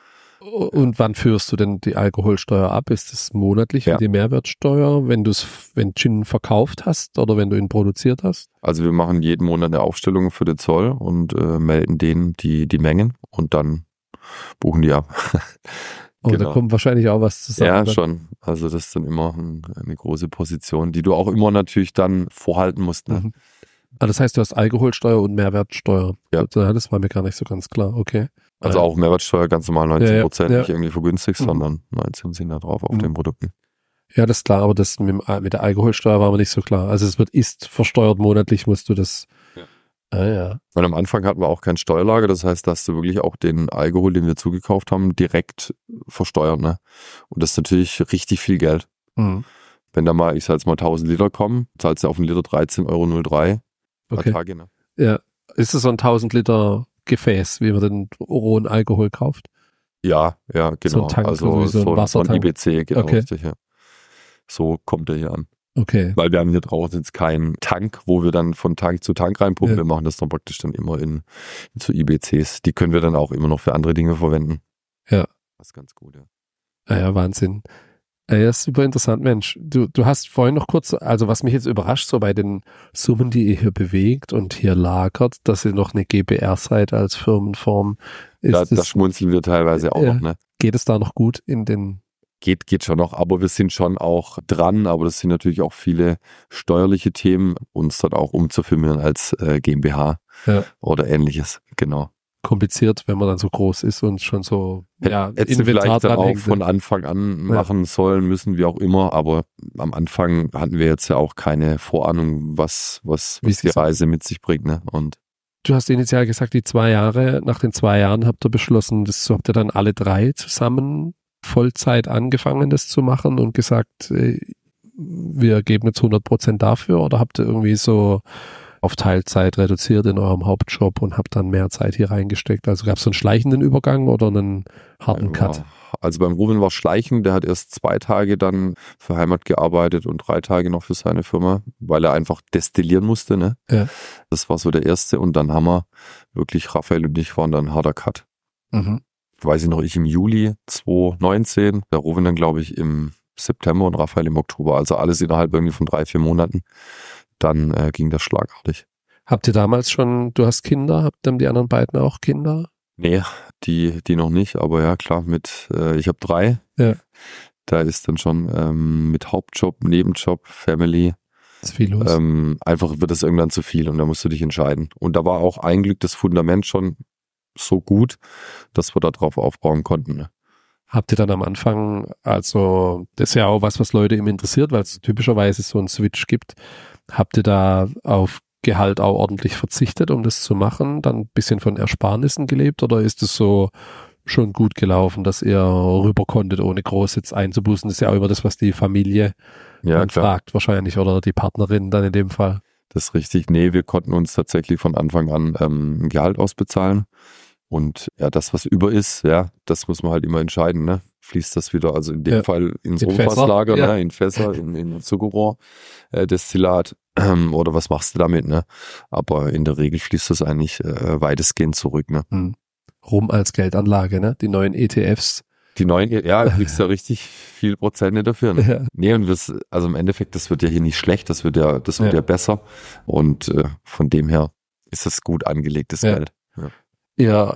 Und wann führst du denn die Alkoholsteuer ab? Ist es monatlich wie die Mehrwertsteuer, wenn Gin verkauft hast oder wenn du ihn produziert hast? Also wir machen jeden Monat eine Aufstellung für den Zoll und melden denen die Mengen und dann buchen die ab. Oh, da kommt wahrscheinlich auch was zusammen. Ja, schon. Also das ist dann immer eine große Position, die du auch immer natürlich dann vorhalten musst. Ne? Mhm. Also das heißt, du hast Alkoholsteuer und Mehrwertsteuer. Ja. Das war mir gar nicht so ganz klar. Okay. Also auch Mehrwertsteuer ganz normal 19%, ja. nicht irgendwie vergünstigt, sondern 19 sind da drauf auf den Produkten. Ja, das ist klar, aber das mit der Alkoholsteuer war mir nicht so klar. Also es ist versteuert monatlich, musst du das... Ja. Ah ja. Und am Anfang hatten wir auch kein Steuerlager, das heißt, dass du wirklich auch den Alkohol, den wir zugekauft haben, direkt versteuert. Ne? Und das ist natürlich richtig viel Geld. Mhm. Wenn da mal, ich sag jetzt mal 1000 Liter kommen, zahlst du auf einen Liter 13,03 € pro Tage. Ne? Ja, ist es so ein 1000 Liter Gefäß, wie man den rohen Alkohol kauft? Ja, genau. So ein Tank, also so ein Wassertank. ein IBC, genau, okay. Richtig, ja. So kommt er hier an. Okay. Weil wir haben hier draußen jetzt keinen Tank, wo wir dann von Tank zu Tank reinpumpen. Ja. Wir machen das dann praktisch dann immer zu IBCs. Die können wir dann auch immer noch für andere Dinge verwenden. Ja. Das ist ganz gut, ja. Ja, Wahnsinn. Ja, ist super interessant, Mensch. Du hast vorhin noch kurz, also was mich jetzt überrascht, so bei den Summen, die ihr hier bewegt und hier lagert, dass ihr noch eine GbR seid als Firmenform. Das schmunzeln wir teilweise auch noch, ne? Geht es da noch gut in den... Geht schon noch, aber wir sind schon auch dran, aber das sind natürlich auch viele steuerliche Themen, uns dann auch umzufirmieren als GmbH oder ähnliches, genau. Kompliziert, wenn man dann so groß ist und schon so hätten vielleicht dann auch von Anfang an machen sollen, müssen, wie auch immer, aber am Anfang hatten wir jetzt ja auch keine Vorahnung, was die Reise mit sich bringt, ne? Und du hast initial gesagt, nach den 2 Jahren habt ihr beschlossen, das habt ihr dann alle 3 zusammen Vollzeit angefangen, das zu machen und gesagt, wir geben jetzt 100% dafür, oder habt ihr irgendwie so auf Teilzeit reduziert in eurem Hauptjob und habt dann mehr Zeit hier reingesteckt? Also gab es so einen schleichenden Übergang oder einen harten Cut? Also beim Ruben war es schleichend, der hat erst 2 Tage dann für Heimat gearbeitet und 3 Tage noch für seine Firma, weil er einfach destillieren musste, ne? Ja. Das war so der erste und dann haben wir wirklich, Raphael und ich waren dann ein harter Cut. Mhm. Weiß ich noch, ich im Juli 2019, der Ruben dann glaube ich im September und Raphael im Oktober, also alles innerhalb irgendwie von 3-4 Monaten. Dann ging das schlagartig. Habt ihr damals schon, du hast Kinder, habt dann die anderen beiden auch Kinder? Nee, die noch nicht, aber ja klar, ich habe 3. Ja. Da ist dann schon mit Hauptjob, Nebenjob, Family. Das ist viel los. Einfach wird es irgendwann zu viel und da musst du dich entscheiden. Und da war auch ein Glück das Fundament schon so gut, dass wir da drauf aufbauen konnten. Ne? Habt ihr dann am Anfang, also das ist ja auch was Leute immer interessiert, weil es typischerweise so einen Switch gibt, habt ihr da auf Gehalt auch ordentlich verzichtet, um das zu machen, dann ein bisschen von Ersparnissen gelebt, oder ist es so schon gut gelaufen, dass ihr rüber konntet, ohne groß jetzt einzubußen? Das ist ja auch immer das, was die Familie dann fragt wahrscheinlich, oder die Partnerin dann in dem Fall. Das ist richtig. Nee, wir konnten uns tatsächlich von Anfang an ein Gehalt ausbezahlen. Und ja, das, was über ist, das muss man halt immer entscheiden, ne? Fließt das wieder, also in dem Fall ins Rohfasslager, ne? In Fässer, in Zuckerrohr, Destillat, oder was machst du damit, ne? Aber in der Regel fließt das eigentlich weitestgehend zurück, ne? Rum als Geldanlage, ne? Die neuen ETFs. Die neuen, kriegst du ja richtig viel Prozente dafür, ne? Ja. Nee, und also im Endeffekt, das wird ja hier nicht schlecht, das wird ja besser. Und von dem her ist das gut angelegtes Geld. Ja,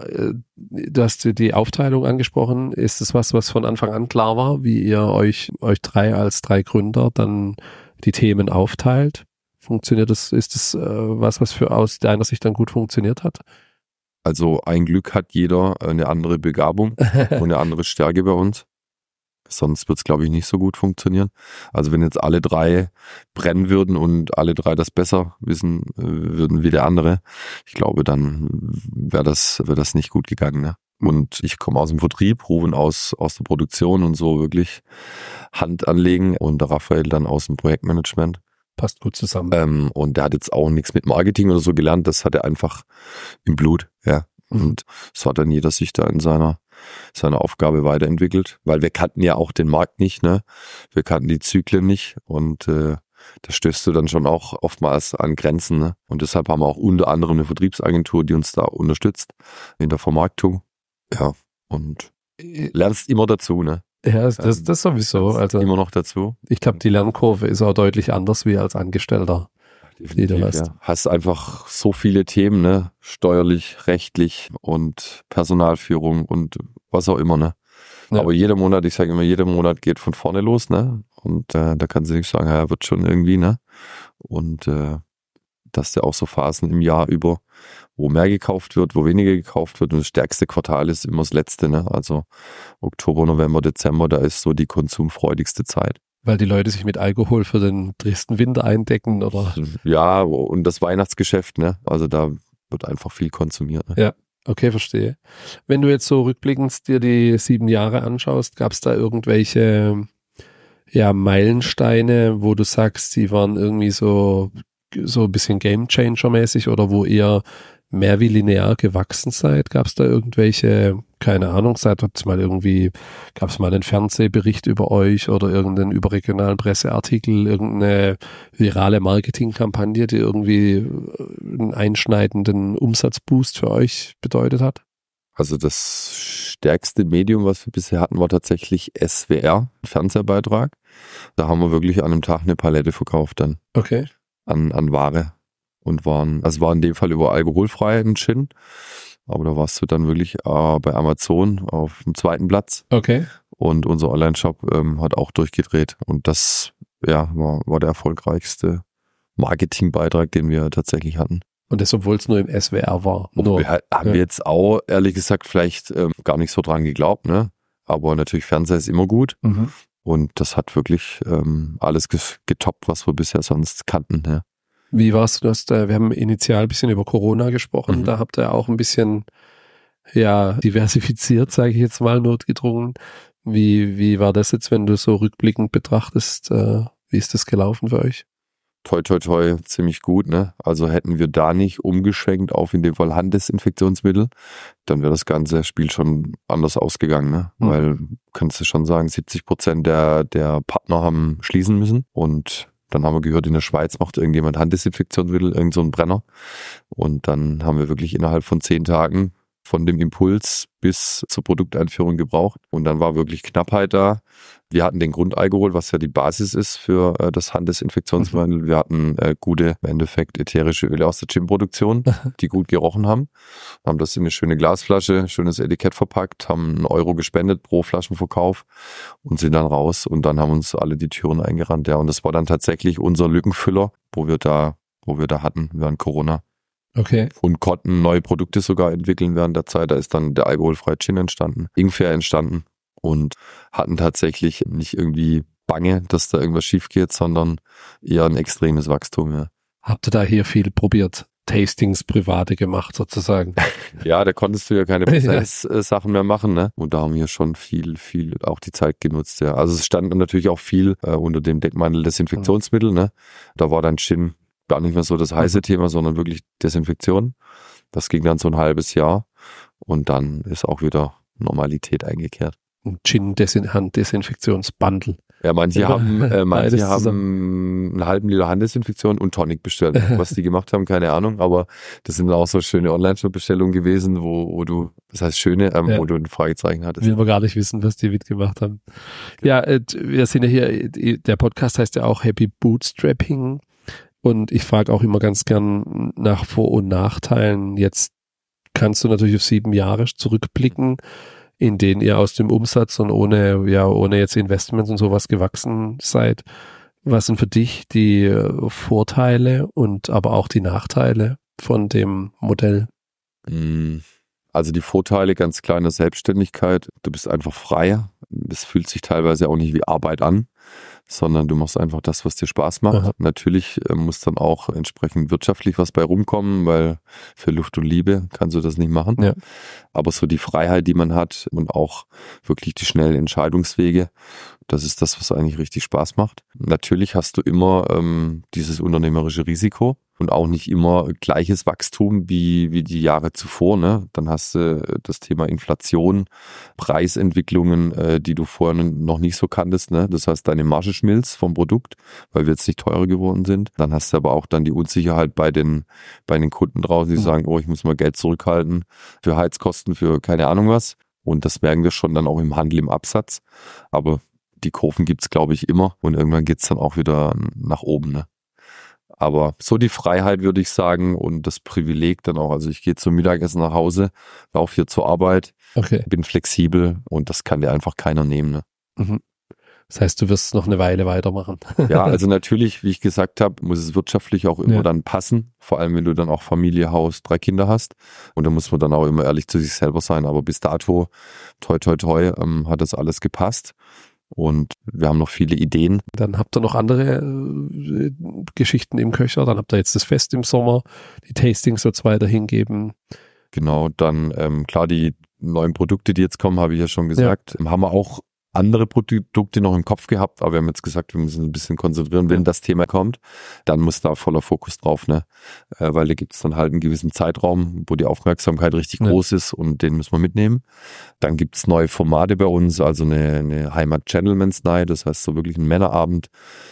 du hast die Aufteilung angesprochen. Ist es was von Anfang an klar war, wie ihr euch 3 als 3 Gründer dann die Themen aufteilt? Funktioniert das, ist das was für aus deiner Sicht dann gut funktioniert hat? Also ein Glück hat jeder eine andere Begabung und eine andere Stärke bei uns. Sonst wird es, glaube ich, nicht so gut funktionieren. Also wenn jetzt alle drei brennen würden und alle drei das besser wissen würden wie der andere, ich glaube, dann wäre das nicht gut gegangen. Ne? Und ich komme aus dem Vertrieb, Ruven aus der Produktion und so wirklich Hand anlegen und der Raphael dann aus dem Projektmanagement. Passt gut zusammen. Und der hat jetzt auch nichts mit Marketing oder so gelernt, das hat er einfach im Blut, ja. Und so hat dann jeder sich da in seiner Aufgabe weiterentwickelt, weil wir kannten ja auch den Markt nicht, ne? Wir kannten die Zyklen nicht und da stößt du dann schon auch oftmals an Grenzen, ne? Und deshalb haben wir auch unter anderem eine Vertriebsagentur, die uns da unterstützt in der Vermarktung. Ja, und lernst immer dazu, ne? Ja, das sowieso. Also immer noch dazu. Ich glaube, die Lernkurve ist auch deutlich anders wie als Angestellter. Definitiv, ja. Hast einfach so viele Themen, ne? Steuerlich, rechtlich und Personalführung und was auch immer, ne? Ja. Aber jeder Monat, ich sage immer, jeder Monat geht von vorne los, ne? Und da kannst du nicht sagen, ja, wird schon irgendwie, ne? Und dass der auch so Phasen im Jahr über, wo mehr gekauft wird, wo weniger gekauft wird und das stärkste Quartal ist immer das letzte, ne? Also Oktober, November, Dezember, da ist so die konsumfreudigste Zeit. Weil die Leute sich mit Alkohol für den tristen Winter eindecken, oder? Ja, und das Weihnachtsgeschäft, ne? Also da wird einfach viel konsumiert. Ne? Ja, okay, verstehe. Wenn du jetzt so rückblickend dir die 7 Jahre anschaust, gab es da irgendwelche Meilensteine, wo du sagst, die waren irgendwie so ein bisschen Game-Changer-mäßig oder wo ihr mehr wie linear gewachsen seid? Gab es da irgendwelche, keine Ahnung, gab es mal einen Fernsehbericht über euch oder irgendeinen überregionalen Presseartikel, irgendeine virale Marketingkampagne, die irgendwie einen einschneidenden Umsatzboost für euch bedeutet hat? Also das stärkste Medium, was wir bisher hatten, war tatsächlich SWR, Fernsehbeitrag. Da haben wir wirklich an einem Tag eine Palette verkauft dann. Okay. An Ware. Und war in dem Fall über alkoholfrei ein Gin. Aber da warst du dann wirklich bei Amazon auf dem 2. Platz. Okay. Und unser Online-Shop hat auch durchgedreht. Und das war der erfolgreichste Marketingbeitrag, den wir tatsächlich hatten. Und das, obwohl es nur im SWR war. Haben wir jetzt auch, ehrlich gesagt, vielleicht gar nicht so dran geglaubt, ne? Aber natürlich Fernseher ist immer gut. Mhm. Und das hat wirklich alles getoppt, was wir bisher sonst kannten, ja. Wie war's? Wir haben initial ein bisschen über Corona gesprochen. Da habt ihr auch ein bisschen, diversifiziert, sage ich jetzt mal, notgedrungen. Wie war das jetzt, wenn du so rückblickend betrachtest? Wie ist das gelaufen für euch? Toi, toi, toi, ziemlich gut, ne? Also hätten wir da nicht umgeschwenkt auf in dem Fall Handdesinfektionsmittel, dann wäre das ganze Spiel schon anders ausgegangen, ne? Weil, kannst du schon sagen, 70% der Partner haben schließen müssen und dann haben wir gehört, in der Schweiz macht irgendjemand Handdesinfektionsmittel, irgend so ein Brenner. Und dann haben wir wirklich innerhalb von 10 Tagen von dem Impuls bis zur Produkteinführung gebraucht. Und dann war wirklich Knappheit da. Wir hatten den Grundalkohol, was ja die Basis ist für das Handdesinfektionsmittel. Wir hatten gute, im Endeffekt ätherische Öle aus der Gin-Produktion, die gut gerochen haben. Haben das in eine schöne Glasflasche, schönes Etikett verpackt, haben 1 Euro gespendet pro Flaschenverkauf und sind dann raus. Und dann haben uns alle die Türen eingerannt. Ja, und das war dann tatsächlich unser Lückenfüller, wo wir da hatten während Corona. Okay. Und konnten neue Produkte sogar entwickeln während der Zeit. Da ist dann der alkoholfreie Gin entstanden, Ingwer entstanden und hatten tatsächlich nicht irgendwie Bange, dass da irgendwas schief geht, sondern eher ein extremes Wachstum. Ja. Habt ihr da hier viel probiert? Tastings private gemacht sozusagen? Ja, da konntest du ja keine Prozesssachen mehr machen, ne? Und da haben wir schon viel auch die Zeit genutzt, ja. Also es stand natürlich auch viel unter dem Deckmantel Desinfektionsmittel, ne? Da war dann Gin gar nicht mehr so das heiße Thema, sondern wirklich Desinfektion. Das ging dann so ein halbes Jahr und dann ist auch wieder Normalität eingekehrt. Ein Gin-Handdesinfektionsbundle. Ja, manche haben einen halben Liter Handdesinfektion und Tonic bestellt. Was die gemacht haben, keine Ahnung, aber das sind auch so schöne Online-Shop-Bestellungen gewesen, wo du, das heißt schöne, wo du ein Fragezeichen hattest. Will man gar nicht wissen, was die mitgemacht haben. Ja, wir sind ja hier, der Podcast heißt ja auch Happy Bootstrapping. Und ich frage auch immer ganz gern nach Vor- und Nachteilen. Jetzt kannst du natürlich auf 7 Jahre zurückblicken, in denen ihr aus dem Umsatz und ohne jetzt Investments und sowas gewachsen seid. Was sind für dich die Vorteile und aber auch die Nachteile von dem Modell? Also die Vorteile ganz klar in der Selbstständigkeit. Du bist einfach frei. Das fühlt sich teilweise auch nicht wie Arbeit an, sondern du machst einfach das, was dir Spaß macht. Aha. Natürlich muss dann auch entsprechend wirtschaftlich was bei rumkommen, weil für Luft und Liebe kannst du das nicht machen. Ja. Aber so die Freiheit, die man hat und auch wirklich die schnellen Entscheidungswege, das ist das, was eigentlich richtig Spaß macht. Natürlich hast du immer dieses unternehmerische Risiko und auch nicht immer gleiches Wachstum wie die Jahre zuvor. Ne? Dann hast du das Thema Inflation, Preisentwicklungen, die du vorher noch nicht so kanntest. Ne? Das heißt, deine Marge schmilzt vom Produkt, weil wir jetzt nicht teurer geworden sind. Dann hast du aber auch dann die Unsicherheit bei den Kunden draußen, die sagen, oh, ich muss mal Geld zurückhalten für Heizkosten, für keine Ahnung was. Und das merken wir schon dann auch im Handel, im Absatz. Aber die Kurven gibt's, glaube ich, immer. Und irgendwann geht's dann auch wieder nach oben. Ne? Aber so die Freiheit, würde ich sagen, und das Privileg dann auch. Also ich gehe zum Mittagessen nach Hause, laufe hier zur Arbeit, bin flexibel und das kann dir einfach keiner nehmen. Ne? Mhm. Das heißt, du wirst noch eine Weile weitermachen. Ja, also natürlich, wie ich gesagt habe, muss es wirtschaftlich auch immer dann passen. Vor allem, wenn du dann auch Familie, Haus, 3 Kinder hast. Und da muss man dann auch immer ehrlich zu sich selber sein. Aber bis dato, toi, toi, toi, hat das alles gepasst. Und wir haben noch viele Ideen. Dann habt ihr noch andere Geschichten im Köcher. Dann habt ihr jetzt das Fest im Sommer. Die Tastings soll es weiter hingeben. Genau, dann klar, die neuen Produkte, die jetzt kommen, habe ich ja schon gesagt, haben wir auch andere Produkte noch im Kopf gehabt, aber wir haben jetzt gesagt, wir müssen ein bisschen konzentrieren, wenn das Thema kommt, dann muss da voller Fokus drauf, ne? Weil da gibt es dann halt einen gewissen Zeitraum, wo die Aufmerksamkeit richtig groß ist und den müssen wir mitnehmen. Dann gibt es neue Formate bei uns, also eine Heimat Gentleman's Night, das heißt so wirklich ein Männerabend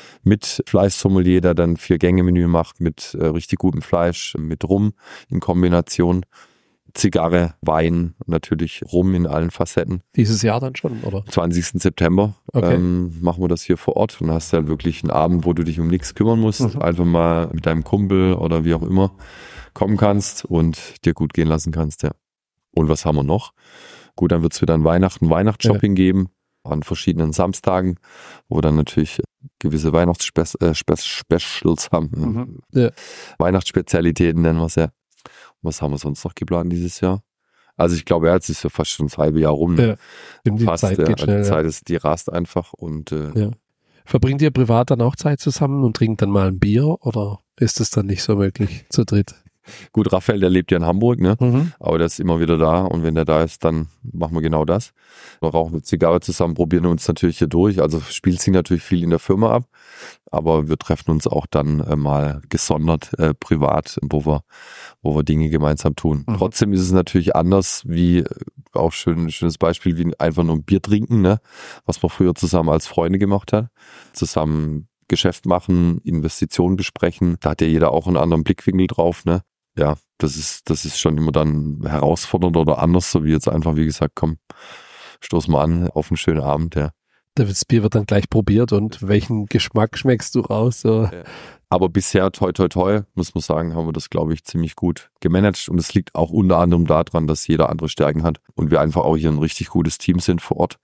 mit Fleischsommelier, der dann 4-Gänge-Menü macht mit richtig gutem Fleisch, mit Rum in Kombination. Zigarre, Wein, natürlich Rum in allen Facetten. Dieses Jahr dann schon, oder? 20. September machen wir das hier vor Ort und hast dann wirklich einen Abend, wo du dich um nichts kümmern musst. Einfach mal mit deinem Kumpel oder wie auch immer kommen kannst und dir gut gehen lassen kannst, ja. Und was haben wir noch? Gut, dann wird es wieder ein Weihnachtsshopping geben an verschiedenen Samstagen, wo wir dann natürlich gewisse Weihnachtsspecials haben. Weihnachtsspezialitäten nennen wir es ja. Was haben wir sonst noch geplant dieses Jahr? Also ich glaube, jetzt ist ja fast schon das halbe Jahr rum. Ja, die Zeit geht schnell. Die Zeit die rast einfach. Und Verbringt ihr privat dann auch Zeit zusammen und trinkt dann mal ein Bier oder ist es dann nicht so möglich zu dritt? Gut, Raphael, der lebt ja in Hamburg, ne? Aber der ist immer wieder da und wenn der da ist, dann machen wir genau das. Wir rauchen eine Zigarre zusammen, probieren uns natürlich hier durch. Also spielt sich natürlich viel in der Firma ab, aber wir treffen uns auch dann mal gesondert privat, wo wir Dinge gemeinsam tun. Trotzdem ist es natürlich anders, wie auch schönes Beispiel, wie einfach nur ein Bier trinken, ne? Was man früher zusammen als Freunde gemacht hat, zusammen Geschäft machen, Investitionen besprechen. Da hat ja jeder auch einen anderen Blickwinkel drauf, ne? Ja, das ist schon immer dann herausfordernd oder anders, so wie jetzt einfach, wie gesagt, komm, stoß mal an auf einen schönen Abend, ja. Das Bier wird dann gleich probiert und welchen Geschmack schmeckst du raus? So? Ja. Aber bisher, toi, toi, toi, muss man sagen, haben wir das, glaube ich, ziemlich gut gemanagt und es liegt auch unter anderem daran, dass jeder andere Stärken hat und wir einfach auch hier ein richtig gutes Team sind vor Ort.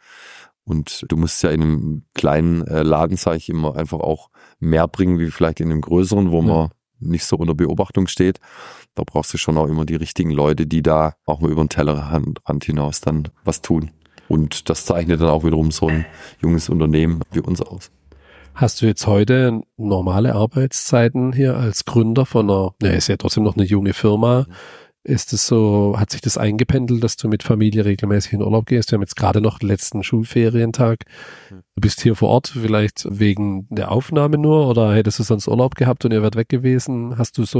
Und du musst ja in einem kleinen Laden, sage ich immer, einfach auch mehr bringen, wie vielleicht in einem größeren, wo man nicht so unter Beobachtung steht. Da brauchst du schon auch immer die richtigen Leute, die da auch mal über den Tellerrand hinaus dann was tun. Und das zeichnet dann auch wiederum so ein junges Unternehmen wie uns aus. Hast du jetzt heute normale Arbeitszeiten hier als Gründer von ist ja trotzdem noch eine junge Firma. Ist es so, hat sich das eingependelt, dass du mit Familie regelmäßig in Urlaub gehst? Wir haben jetzt gerade noch den letzten Schulferientag. Du bist hier vor Ort, vielleicht wegen der Aufnahme nur oder hättest du sonst Urlaub gehabt und ihr wärt weg gewesen?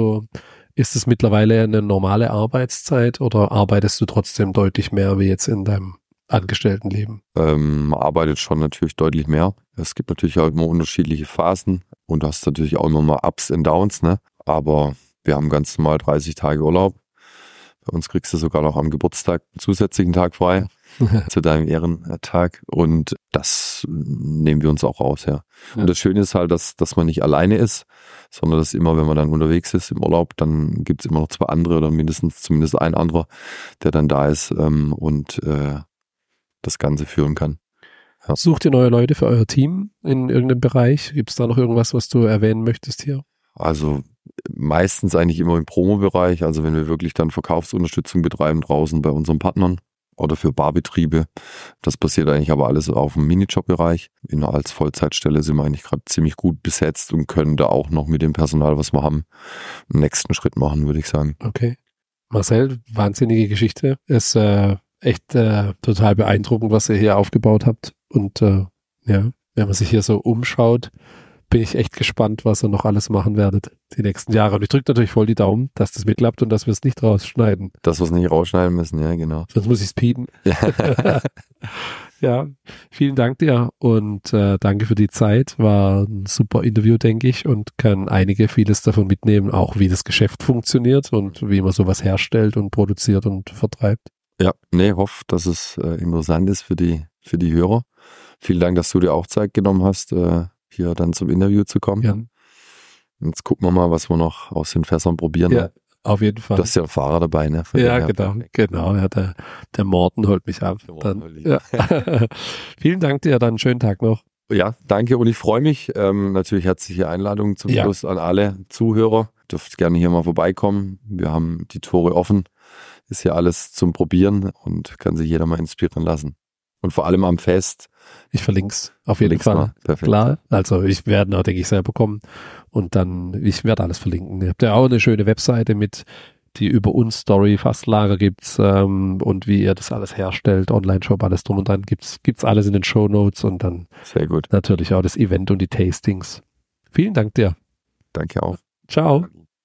Ist es mittlerweile eine normale Arbeitszeit oder arbeitest du trotzdem deutlich mehr wie jetzt in deinem Angestelltenleben? Man arbeitet schon natürlich deutlich mehr. Es gibt natürlich auch immer unterschiedliche Phasen und du hast natürlich auch immer mal Ups und Downs, ne? Aber wir haben ganz normal 30 Tage Urlaub. Bei uns kriegst du sogar noch am Geburtstag einen zusätzlichen Tag frei zu deinem Ehrentag und das nehmen wir uns auch raus, ja. Und das Schöne ist halt, dass man nicht alleine ist, sondern dass immer, wenn man dann unterwegs ist im Urlaub, dann gibt es immer noch 2 andere oder zumindest ein anderer, der dann da ist und das Ganze führen kann. Ja. Sucht ihr neue Leute für euer Team in irgendeinem Bereich? Gibt es da noch irgendwas, was du erwähnen möchtest hier? Also meistens eigentlich immer im Promo-Bereich, also wenn wir wirklich dann Verkaufsunterstützung betreiben draußen bei unseren Partnern oder für Barbetriebe. Das passiert eigentlich aber alles auf dem Minijob-Bereich. Als Vollzeitstelle sind wir eigentlich gerade ziemlich gut besetzt und können da auch noch mit dem Personal, was wir haben, einen nächsten Schritt machen, würde ich sagen. Okay. Marcel, wahnsinnige Geschichte. Ist echt total beeindruckend, was ihr hier aufgebaut habt. Und ja, wenn man sich hier so umschaut, bin ich echt gespannt, was ihr noch alles machen werdet die nächsten Jahre. Und ich drücke natürlich voll die Daumen, dass das mitklappt und dass wir es nicht rausschneiden. Dass wir es nicht rausschneiden müssen, ja, genau. Sonst muss ich es piepen. Ja, vielen Dank dir und danke für die Zeit. War ein super Interview, denke ich, und kann vieles davon mitnehmen, auch wie das Geschäft funktioniert und wie man sowas herstellt und produziert und vertreibt. Ja, hoffe, dass es interessant ist für die Hörer. Vielen Dank, dass du dir auch Zeit genommen hast, hier dann zum Interview zu kommen. Ja. Jetzt gucken wir mal, was wir noch aus den Fässern probieren. Ja, auf jeden Fall. Du hast ja einen Fahrer dabei, ne? Ja, genau. Ja, der Morten holt mich ab. Ja. Vielen Dank dir, dann schönen Tag noch. Ja, danke und ich freue mich. Natürlich herzliche Einladung zum Schluss an alle Zuhörer. Dürft gerne hier mal vorbeikommen. Wir haben die Tore offen. Ist ja alles zum Probieren und kann sich jeder mal inspirieren lassen. Und vor allem am Fest. Ich verlinke es auf jeden Fall. Perfekt. Klar, also ich werde auch, denke ich, selber kommen und dann, ich werde alles verlinken. Ihr habt ja auch eine schöne Webseite mit die über uns Story, Fastlager gibt's und wie ihr das alles herstellt, Online-Shop, alles drum und dran gibt's alles in den Shownotes und dann sehr gut. Natürlich auch das Event und die Tastings. Vielen Dank dir. Danke auch. Ciao.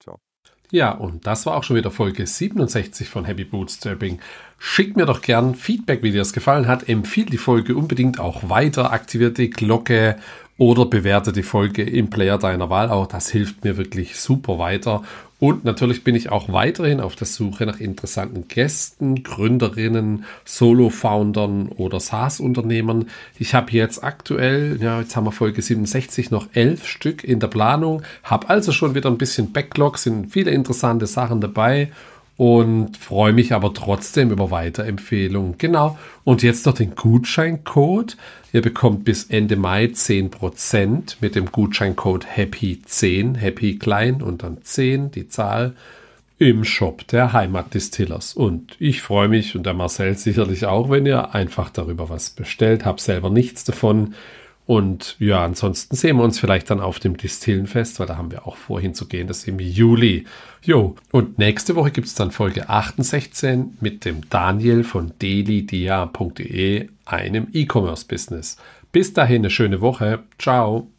Ja, und das war auch schon wieder Folge 67 von Happy Bootstrapping. Schickt mir doch gern Feedback, wie dir es gefallen hat. Empfiehlt die Folge unbedingt auch weiter. Aktiviert die Glocke oder bewerte die Folge im Player deiner Wahl auch. Das hilft mir wirklich super weiter. Und natürlich bin ich auch weiterhin auf der Suche nach interessanten Gästen, Gründerinnen, Solo-Foundern oder SaaS-Unternehmern. Ich habe jetzt aktuell, jetzt haben wir Folge 67, noch 11 Stück in der Planung. Habe also schon wieder ein bisschen Backlog, sind viele interessante Sachen dabei. Und freue mich aber trotzdem über Weiterempfehlungen. Genau. Und jetzt noch den Gutscheincode. Ihr bekommt bis Ende Mai 10% mit dem Gutscheincode HAPPY10, Happy klein und dann 10, die Zahl, im Shop der Heimatdistillers. Und ich freue mich und der Marcel sicherlich auch, wenn ihr einfach darüber was bestellt. Hab selber nichts davon. Und ja, ansonsten sehen wir uns vielleicht dann auf dem Distillenfest, weil da haben wir auch vor hinzugehen, das ist im Juli. Jo, und nächste Woche gibt es dann Folge 68 mit dem Daniel von dailydia.de, einem E-Commerce-Business. Bis dahin eine schöne Woche. Ciao.